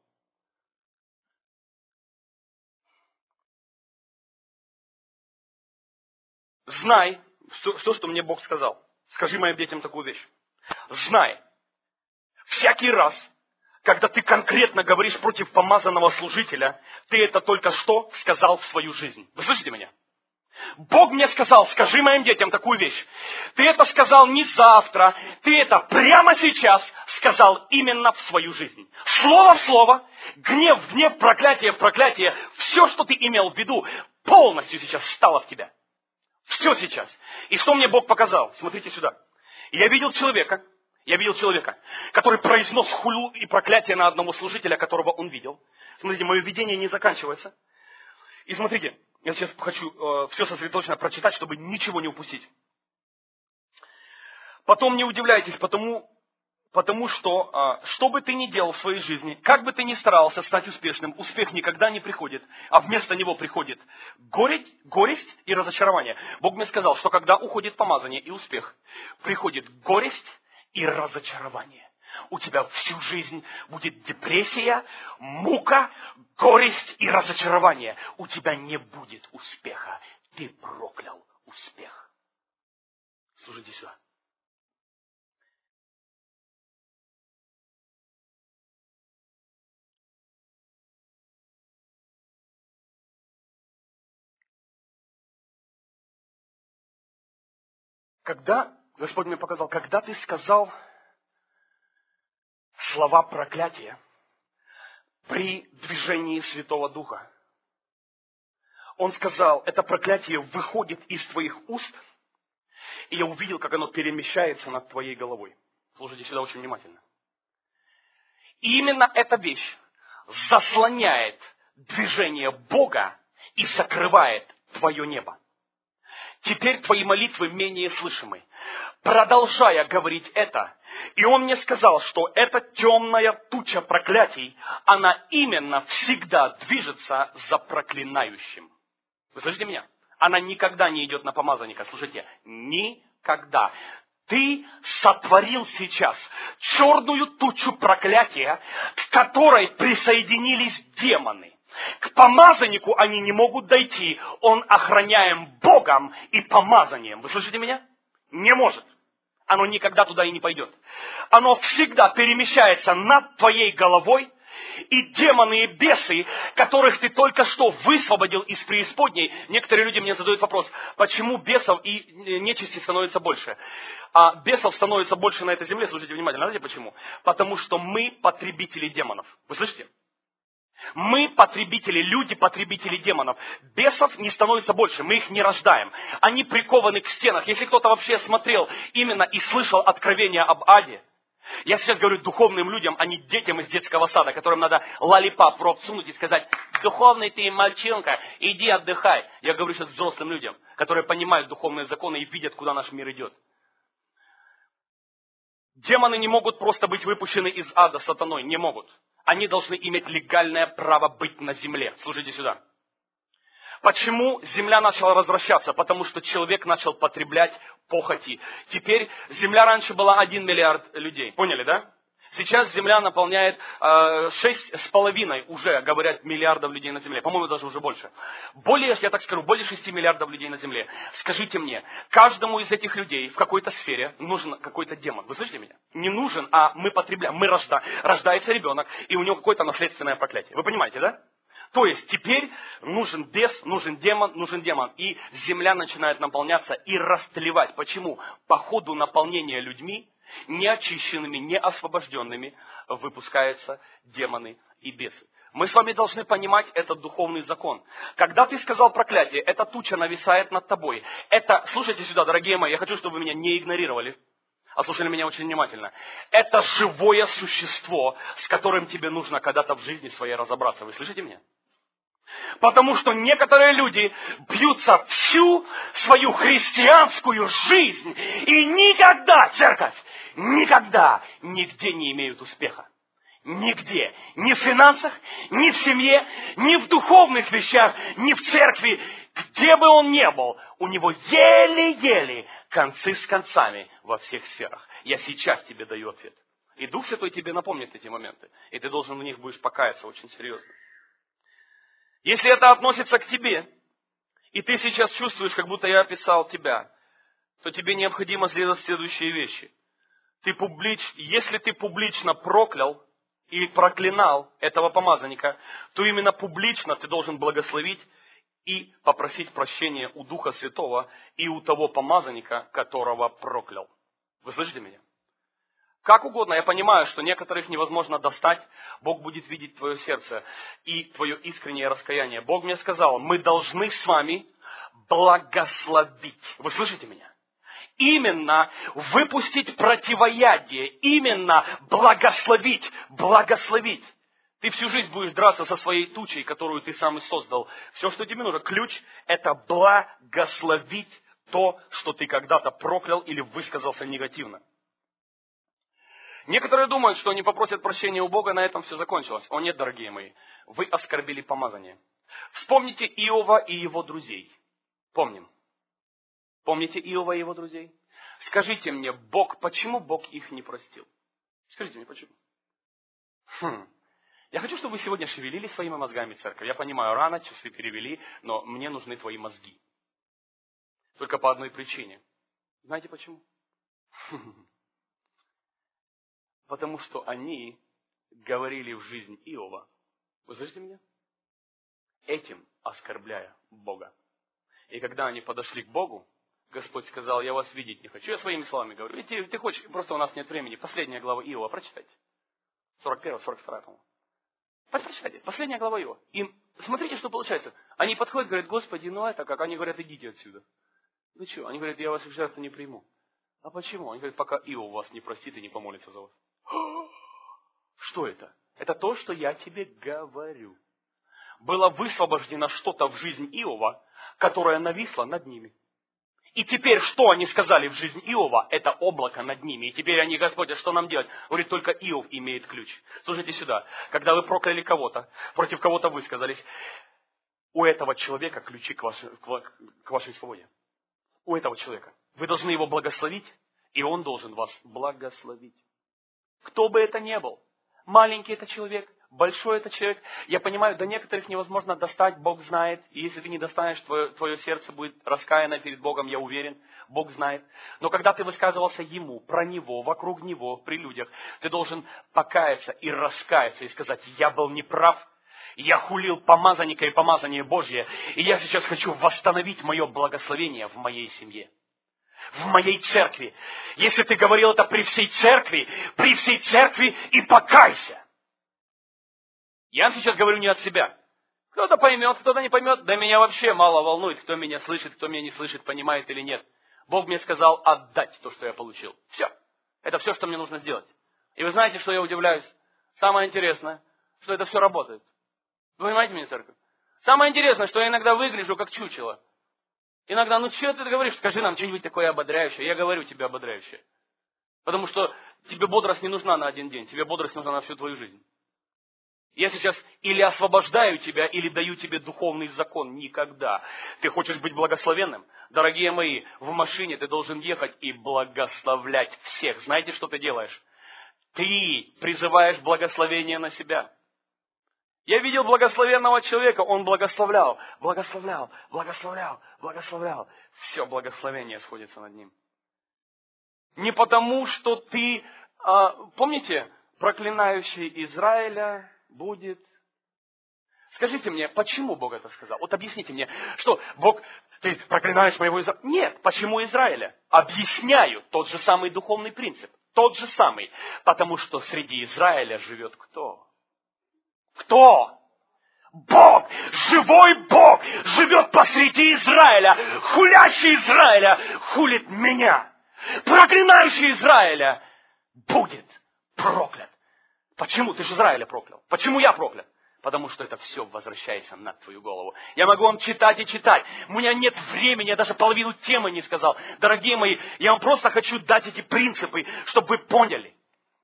Speaker 1: Знай, все, все, что мне Бог сказал. Скажи моим детям такую вещь. Знай, всякий раз, когда ты конкретно говоришь против помазанного служителя, ты это только что сказал в свою жизнь. Вы слышите меня? Бог мне сказал, скажи моим детям такую вещь. Ты это сказал не завтра, ты это прямо сейчас сказал именно в свою жизнь. Слово в слово, гнев в гнев, проклятие в проклятие, все, что ты имел в виду, полностью сейчас встало в тебя. Все сейчас. И что мне Бог показал? Смотрите сюда. Я видел человека, я видел человека, который произнес хулу и проклятие на одного служителя, которого он видел. Смотрите, мое видение не заканчивается. И смотрите, я сейчас хочу э, все сосредоточенно прочитать, чтобы ничего не упустить. Потом не удивляйтесь, потому, потому что, э, что бы ты ни делал в своей жизни, как бы ты ни старался стать успешным, успех никогда не приходит, а вместо него приходит горесть, горесть и разочарование. Бог мне сказал, что когда уходит помазание и успех, приходит горесть и разочарование. У тебя всю жизнь будет депрессия, мука, горесть и разочарование. У тебя не будет успеха. Ты проклял успех. Слушайте сюда. Когда, Господь мне показал, когда ты сказал слова проклятия при движении Святого Духа, Он сказал, это проклятие выходит из твоих уст, и я увидел, как оно перемещается над твоей головой. Слушайте сюда очень внимательно. И именно эта вещь заслоняет движение Бога и закрывает твое небо. Теперь твои молитвы менее слышимы. Продолжая говорить это, и он мне сказал, что эта темная туча проклятий, она именно всегда движется за проклинающим. Вы слышите меня? Она никогда не идет на помазанника. Слушайте, никогда. Ты сотворил сейчас черную тучу проклятия, к которой присоединились демоны. К помазаннику они не могут дойти. Он охраняем Богом и помазанием. Вы слышите меня? Не может. Оно никогда туда и не пойдет. Оно всегда перемещается над твоей головой. И демоны и бесы, которых ты только что высвободил из преисподней. Некоторые люди мне задают вопрос, почему бесов и нечисти становится больше? А бесов становится больше на этой земле, слушайте внимательно, знаете почему? Потому что мы потребители демонов. Вы слышите? Мы потребители, люди потребители демонов. Бесов не становится больше, мы их не рождаем. Они прикованы к стенах. Если кто-то вообще смотрел именно и слышал откровения об аде, я сейчас говорю духовным людям, а не детям из детского сада, которым надо лалипап в рот сунуть и сказать, духовный ты мальчонка, иди отдыхай. Я говорю сейчас взрослым людям, которые понимают духовные законы и видят, куда наш мир идет. Демоны не могут просто быть выпущены из ада сатаной, не могут. Они должны иметь легальное право быть на земле. Слушайте сюда. Почему земля начала возвращаться? Потому что человек начал потреблять похоти. Теперь земля раньше была один миллиард людей. Поняли, да? Сейчас земля наполняет э, шесть с половиной, уже говорят, миллиардов людей на земле. По-моему, даже уже больше. Более, я так скажу, более шести миллиардов людей на земле. Скажите мне, каждому из этих людей в какой-то сфере нужен какой-то демон. Вы слышите меня? Не нужен, а мы потребляем. Мы рождаем. Рождается ребенок, и у него какое-то наследственное проклятие. Вы понимаете, да?
Speaker 2: То есть теперь нужен бес, нужен демон, нужен демон. И земля начинает наполняться и растлевать. Почему? По ходу наполнения людьми, неочищенными, неосвобожденными, выпускаются демоны и бесы. Мы с вами должны понимать этот духовный закон. Когда ты сказал проклятие, эта туча нависает над тобой. Это, слушайте сюда, дорогие мои, я хочу, чтобы вы меня не игнорировали, а слушали меня очень внимательно. Это живое существо, с которым тебе нужно когда-то в жизни своей разобраться. Вы слышите меня? Потому что некоторые люди бьются всю свою христианскую жизнь и никогда, церковь, никогда, нигде не имеют успеха. Нигде. Ни в финансах, ни в семье, ни в духовных вещах, ни в церкви. Где бы он ни был, у него еле-еле концы с концами во всех сферах. Я сейчас тебе даю ответ. И Дух Святой тебе напомнит эти моменты. И ты должен в них будешь покаяться очень серьезно. Если это относится к тебе, и ты сейчас чувствуешь, как будто я описал тебя, то тебе необходимо сделать следующие вещи. Ты публич... Если ты публично проклял и проклинал этого помазанника, то именно публично ты должен благословить и попросить прощения у Духа Святого и у того помазанника, которого проклял. Вы слышите меня? Как угодно, я понимаю, что некоторых невозможно достать. Бог будет видеть твое сердце и твое искреннее раскаяние. Бог мне сказал, мы должны с вами благословить. Вы слышите меня? Именно выпустить противоядие, именно благословить, благословить. Ты всю жизнь будешь драться со своей тучей, которую ты сам и создал. Все, что тебе нужно, ключ, это благословить то, что ты когда-то проклял или высказался негативно. Некоторые думают, что они попросят прощения у Бога, на этом все закончилось. О нет, дорогие мои, вы оскорбили помазание. Вспомните Иова и его друзей. Помним. Помните Иова и его друзей? Скажите мне, Бог, почему Бог их не простил? Скажите мне, почему? Хм. Я хочу, чтобы вы сегодня шевелили своими мозгами, церковь. Я понимаю, рано, часы перевели, но мне нужны твои мозги. Только по одной причине. Знаете почему? Потому что они говорили в жизнь Иова. Вы слышите меня? Этим оскорбляя Бога. И когда они подошли к Богу, Господь сказал, я вас видеть не хочу. Я своими словами говорю. Ведь ты, ты хочешь, просто у нас нет времени. Последняя глава Иова, прочитайте. сорок первая, сорок вторая, по-моему. Прочитайте, последняя глава Иова. И смотрите, что получается. Они подходят, говорят, Господи, ну это как? Они говорят, идите отсюда. Ну что? Они говорят, я вас в жертву не приму. А почему? Они говорят, пока Иов вас не простит и не помолится за вас. Что это? Это то, что я тебе говорю. Было высвобождено что-то в жизнь Иова, которое нависло над ними. И теперь, что они сказали в жизнь Иова, это облако над ними. И теперь они, Господь, а что нам делать? Говорит, только Иов имеет ключ. Слушайте сюда. Когда вы прокляли кого-то, против кого-то высказались, у этого человека ключи к вашей, к вашей свободе. У этого человека. Вы должны его благословить, и он должен вас благословить. Кто бы это ни был. Маленький это человек, большой это человек. Я понимаю, до некоторых невозможно достать, Бог знает. И если ты не достанешь, твое, твое сердце будет раскаяно перед Богом, я уверен. Бог знает. Но когда ты высказывался Ему, про Него, вокруг Него, при людях, ты должен покаяться и раскаяться, и сказать, я был неправ, я хулил помазанника и помазание Божье, и я сейчас хочу восстановить мое благословение в моей семье. В моей церкви. Если ты говорил это при всей церкви, при всей церкви и покайся. Я сейчас говорю не от себя. Кто-то поймет, кто-то не поймет. Да меня вообще мало волнует, кто меня слышит, кто меня не слышит, понимает или нет. Бог мне сказал отдать то, что я получил. Все. Это все, что мне нужно сделать. И вы знаете, что я удивляюсь? Самое интересное, что это все работает. Вы понимаете меня, церковь? Самое интересное, что я иногда выгляжу как чучело. Иногда, ну что ты говоришь, скажи нам что-нибудь такое ободряющее. Я говорю тебе ободряющее. Потому что тебе бодрость не нужна на один день, тебе бодрость нужна на всю твою жизнь. Я сейчас или освобождаю тебя, или даю тебе духовный закон. Никогда. Ты хочешь быть благословенным? Дорогие мои, в машине ты должен ехать и благословлять всех. Знаете, что ты делаешь? Ты призываешь благословение на себя. Я видел благословенного человека, он благословлял, благословлял, благословлял, благословлял. Все благословение сходится над ним. Не потому, что ты, а, помните, проклинающий Израиля будет Скажите мне, почему Бог это сказал? Вот объясните мне, что Бог, ты проклинаешь моего Израиля? Нет, почему Израиля? Объясняю, тот же самый духовный принцип. Тот же самый. Потому что среди Израиля живет кто? Кто? Бог, живой Бог, живет посреди Израиля. Хулящий Израиля хулит меня. Проклинающий Израиля будет проклят. Почему? Ты же Израиля проклял. Почему я проклят? Потому что это все возвращается на твою голову. Я могу вам читать и читать. У меня нет времени, я даже половину темы не сказал. Дорогие мои, я вам просто хочу дать эти принципы, чтобы вы поняли.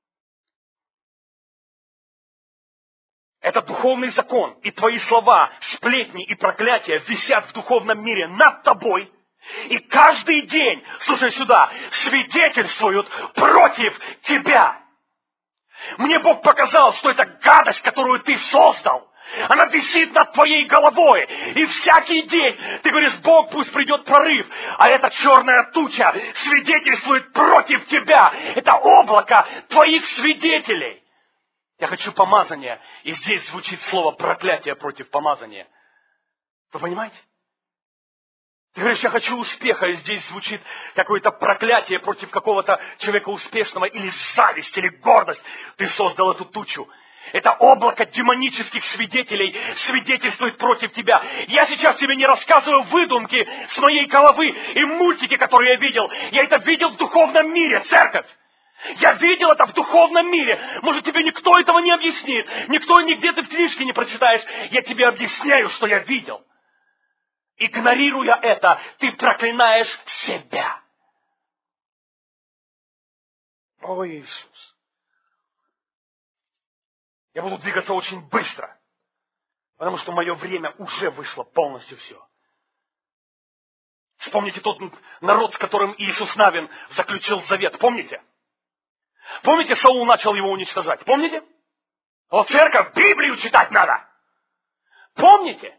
Speaker 2: Это духовный закон, и твои слова, сплетни и проклятия висят в духовном мире над тобой. И каждый день, слушай сюда, свидетельствуют против тебя. Мне Бог показал, что эта гадость, которую ты создал, она висит над твоей головой. И всякий день ты говоришь: Бог, пусть придет прорыв. А эта черная туча свидетельствует против тебя. Это облако твоих свидетелей. Я хочу помазания. И здесь звучит слово проклятие против помазания. Вы понимаете? Ты говоришь: я хочу успеха, и здесь звучит какое-то проклятие против какого-то человека успешного, или зависть, или гордость. Ты создал эту тучу. Это облако демонических свидетелей свидетельствует против тебя. Я сейчас тебе не рассказываю выдумки с моей головы и мультики, которые я видел. Я это видел в духовном мире, церковь. Я видел это в духовном мире. Может, тебе никто этого не объяснит. Никто, нигде ты в книжке не прочитаешь. Я тебе объясняю, что я видел. Игнорируя это, ты проклинаешь себя. О, Иисус. Я буду двигаться очень быстро, потому что мое время уже вышло полностью все. Вспомните тот народ, с которым Иисус Навин заключил завет. Помните? Помните, Саул начал его уничтожать? Помните? Вот церковь, Библию читать надо. Помните?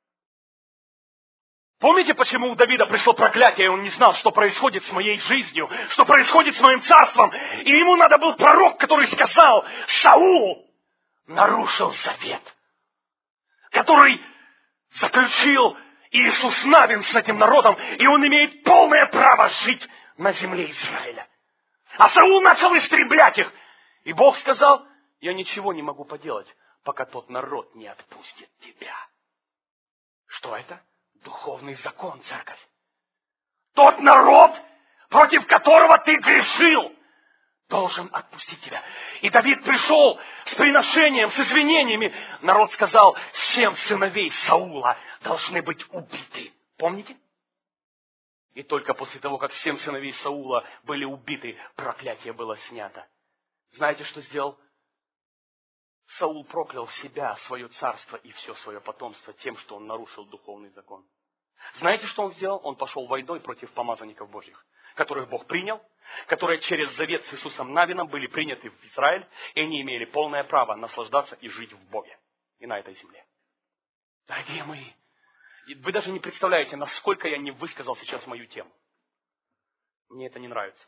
Speaker 2: Помните, почему у Давида пришло проклятие, и он не знал, что происходит с моей жизнью, что происходит с моим царством. И ему надо был пророк, который сказал: Саул нарушил завет, который заключил Иисус Навин с этим народом, и он имеет полное право жить на земле Израиля. А Саул начал истреблять их. И Бог сказал: я ничего не могу поделать, пока тот народ не отпустит тебя. Что это? Духовный закон, церковь. Тот народ, против которого ты грешил, должен отпустить тебя. И Давид пришел с приношением, с извинениями. Народ сказал: семь сыновей Саула должны быть убиты. Помните? И только после того, как семь сыновей Саула были убиты, проклятие было снято. Знаете, что сделал? Саул проклял себя, свое царство и все свое потомство тем, что он нарушил духовный закон. Знаете, что он сделал? Он пошел войной против помазанников Божьих, которых Бог принял, которые через завет с Иисусом Навином были приняты в Израиль, и они имели полное право наслаждаться и жить в Боге и на этой земле. Дорогие мои, вы даже не представляете, насколько я не высказал сейчас мою тему. Мне это не нравится.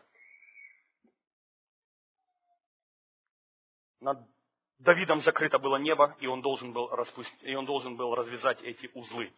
Speaker 2: Над Давидом закрыто было небо, и он должен был, распустить, и он должен был развязать эти узлы.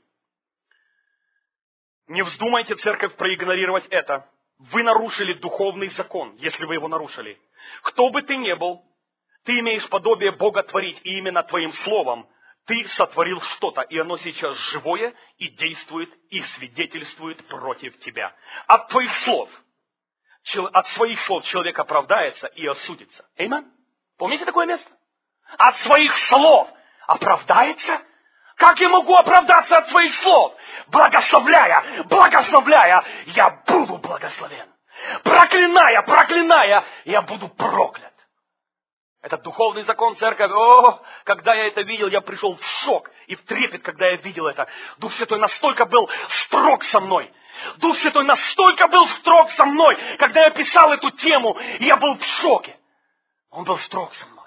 Speaker 2: Не вздумайте, церковь, проигнорировать это. Вы нарушили духовный закон, если вы его нарушили. Кто бы ты ни был, ты имеешь подобие Бога творить, и именно твоим словом ты сотворил что-то, и оно сейчас живое и действует, и свидетельствует против тебя. От твоих слов, от своих слов человек оправдается и осудится. Аминь? Помните такое место? От своих слов оправдается? Как я могу оправдаться от своих слов? Благословляя, благословляя, я буду благословен. Проклиная, проклиная, я буду проклят. Это духовный закон, церковь. О, когда я это видел, я пришел в шок и в трепет, когда я видел это. Дух Святой настолько был строг со мной. Дух Святой настолько был строг со мной, когда я писал эту тему, я был в шоке. Он был строг со мной.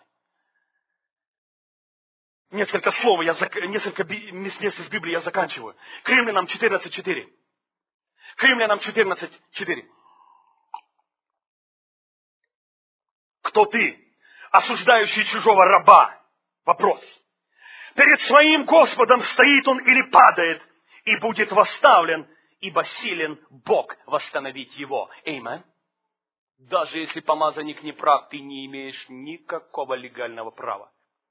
Speaker 2: Несколько слов, я зак... несколько мест из Библии я заканчиваю. К Римлянам четырнадцать четыре. К Римлянам четырнадцать четыре. Кто ты, осуждающий чужого раба? Вопрос.
Speaker 3: Перед своим Господом стоит он или падает, и будет восставлен, ибо силен Бог восстановить его. Аминь.
Speaker 2: Даже если помазанник не прав, ты не имеешь никакого легального права.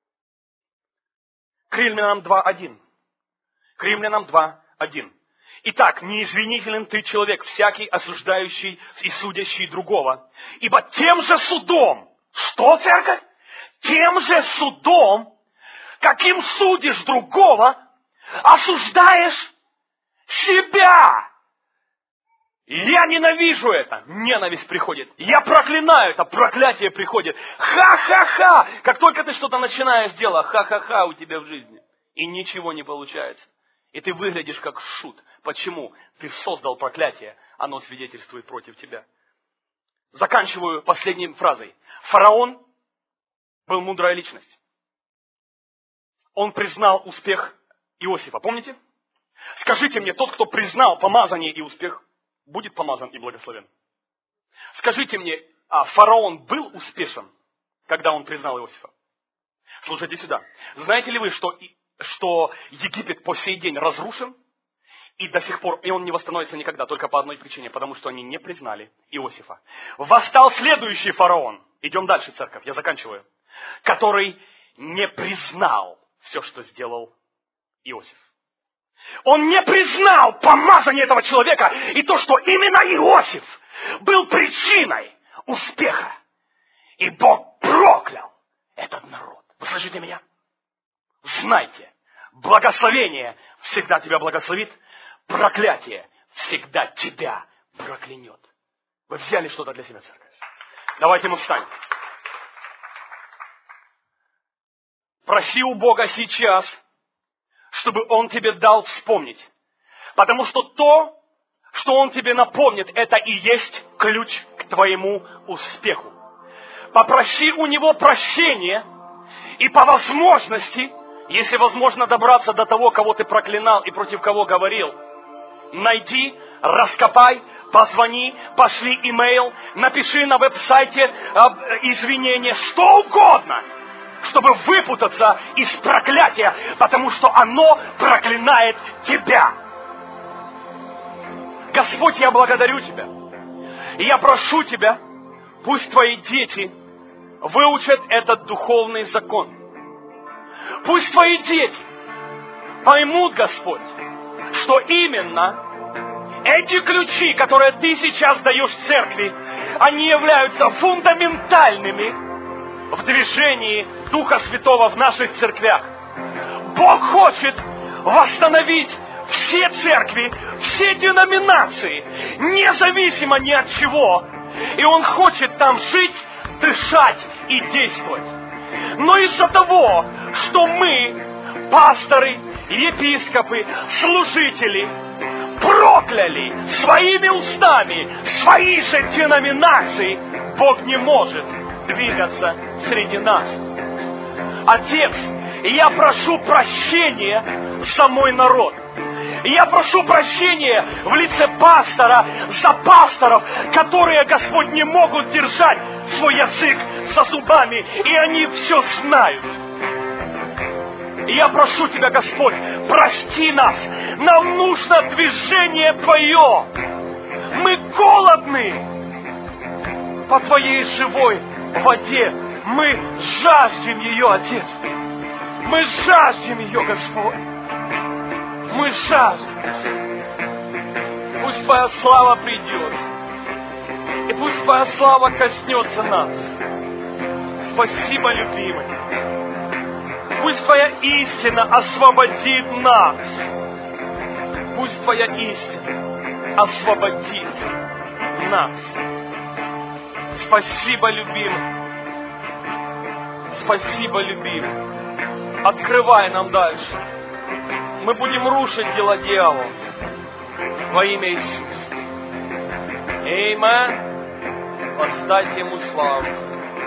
Speaker 3: К Римлянам два один. К Римлянам два один. Итак, неизвинителен ты человек, всякий осуждающий и судящий другого. Ибо тем же судом, что, церковь? Тем же судом, каким судишь другого, осуждаешь себя. Я ненавижу это. Ненависть приходит. Я проклинаю это. Проклятие приходит. Ха-ха-ха. Как только ты что-то начинаешь делать, ха-ха-ха у тебя в жизни. И ничего не получается. И ты выглядишь как шут. Почему? Ты создал проклятие. Оно свидетельствует против тебя. Заканчиваю последней фразой. Фараон был мудрая личность. Он признал успех Иосифа. Помните? Скажите мне, тот, кто признал помазание и успех, будет помазан и благословен. Скажите мне, а фараон был успешен, когда он признал Иосифа? Слушайте сюда. Знаете ли вы, что, что Египет по сей день разрушен? И до сих пор, и он не восстановится никогда, только по одной причине, потому что они не признали Иосифа. Восстал следующий фараон. Идем дальше, церковь, я заканчиваю. Который не признал все, что сделал Иосиф. Он не признал помазание этого человека и то, что именно Иосиф был причиной успеха. И Бог проклял этот народ. Вы слышите меня? Знайте, благословение всегда тебя благословит, проклятие всегда тебя проклянет. Вы взяли что-то для себя, церковь? Давайте мы встанем. Проси у Бога сейчас, чтобы Он тебе дал вспомнить. Потому что то, что Он тебе напомнит, это и есть ключ к твоему успеху. Попроси у Него прощения, и по возможности, если возможно добраться до того, кого ты проклинал и против кого говорил, найди, раскопай, позвони, пошли имейл, напиши на веб-сайте извинения, что угодно, чтобы выпутаться из проклятия, потому что оно проклинает тебя. Господь, я благодарю Тебя. И я прошу Тебя, пусть Твои дети выучат этот духовный закон. Пусть Твои дети поймут, Господь, что именно эти ключи, которые Ты сейчас даешь церкви, они являются фундаментальными в движении Духа Святого в наших церквях. Бог хочет восстановить все церкви, все деноминации, независимо ни от чего. И Он хочет там жить, дышать и действовать. Но из-за того, что мы, пасторы, епископы, служители, прокляли своими устами свои же деноминации, Бог не может двигаться среди нас. Отец, я прошу прощения за мой народ. Я прошу прощения в лице пастора за пасторов, которые, Господь, не могут держать свой язык за зубами, и они все знают. Я прошу Тебя, Господь, прости нас. Нам нужно движение Твое. Мы голодны по Твоей живой воде. Мы жаждем ее, Отец. Мы жаждем ее, Господь. Мы жаждем. Пусть Твоя слава придет. И пусть Твоя слава коснется нас. Спасибо, любимый. Пусть Твоя истина освободит нас. Пусть Твоя истина освободит нас. Спасибо, любимый. Спасибо, любимый. Открывай нам дальше. Мы будем рушить дела дьявола во имя Иисуса. Аминь. Воздайте Ему славу.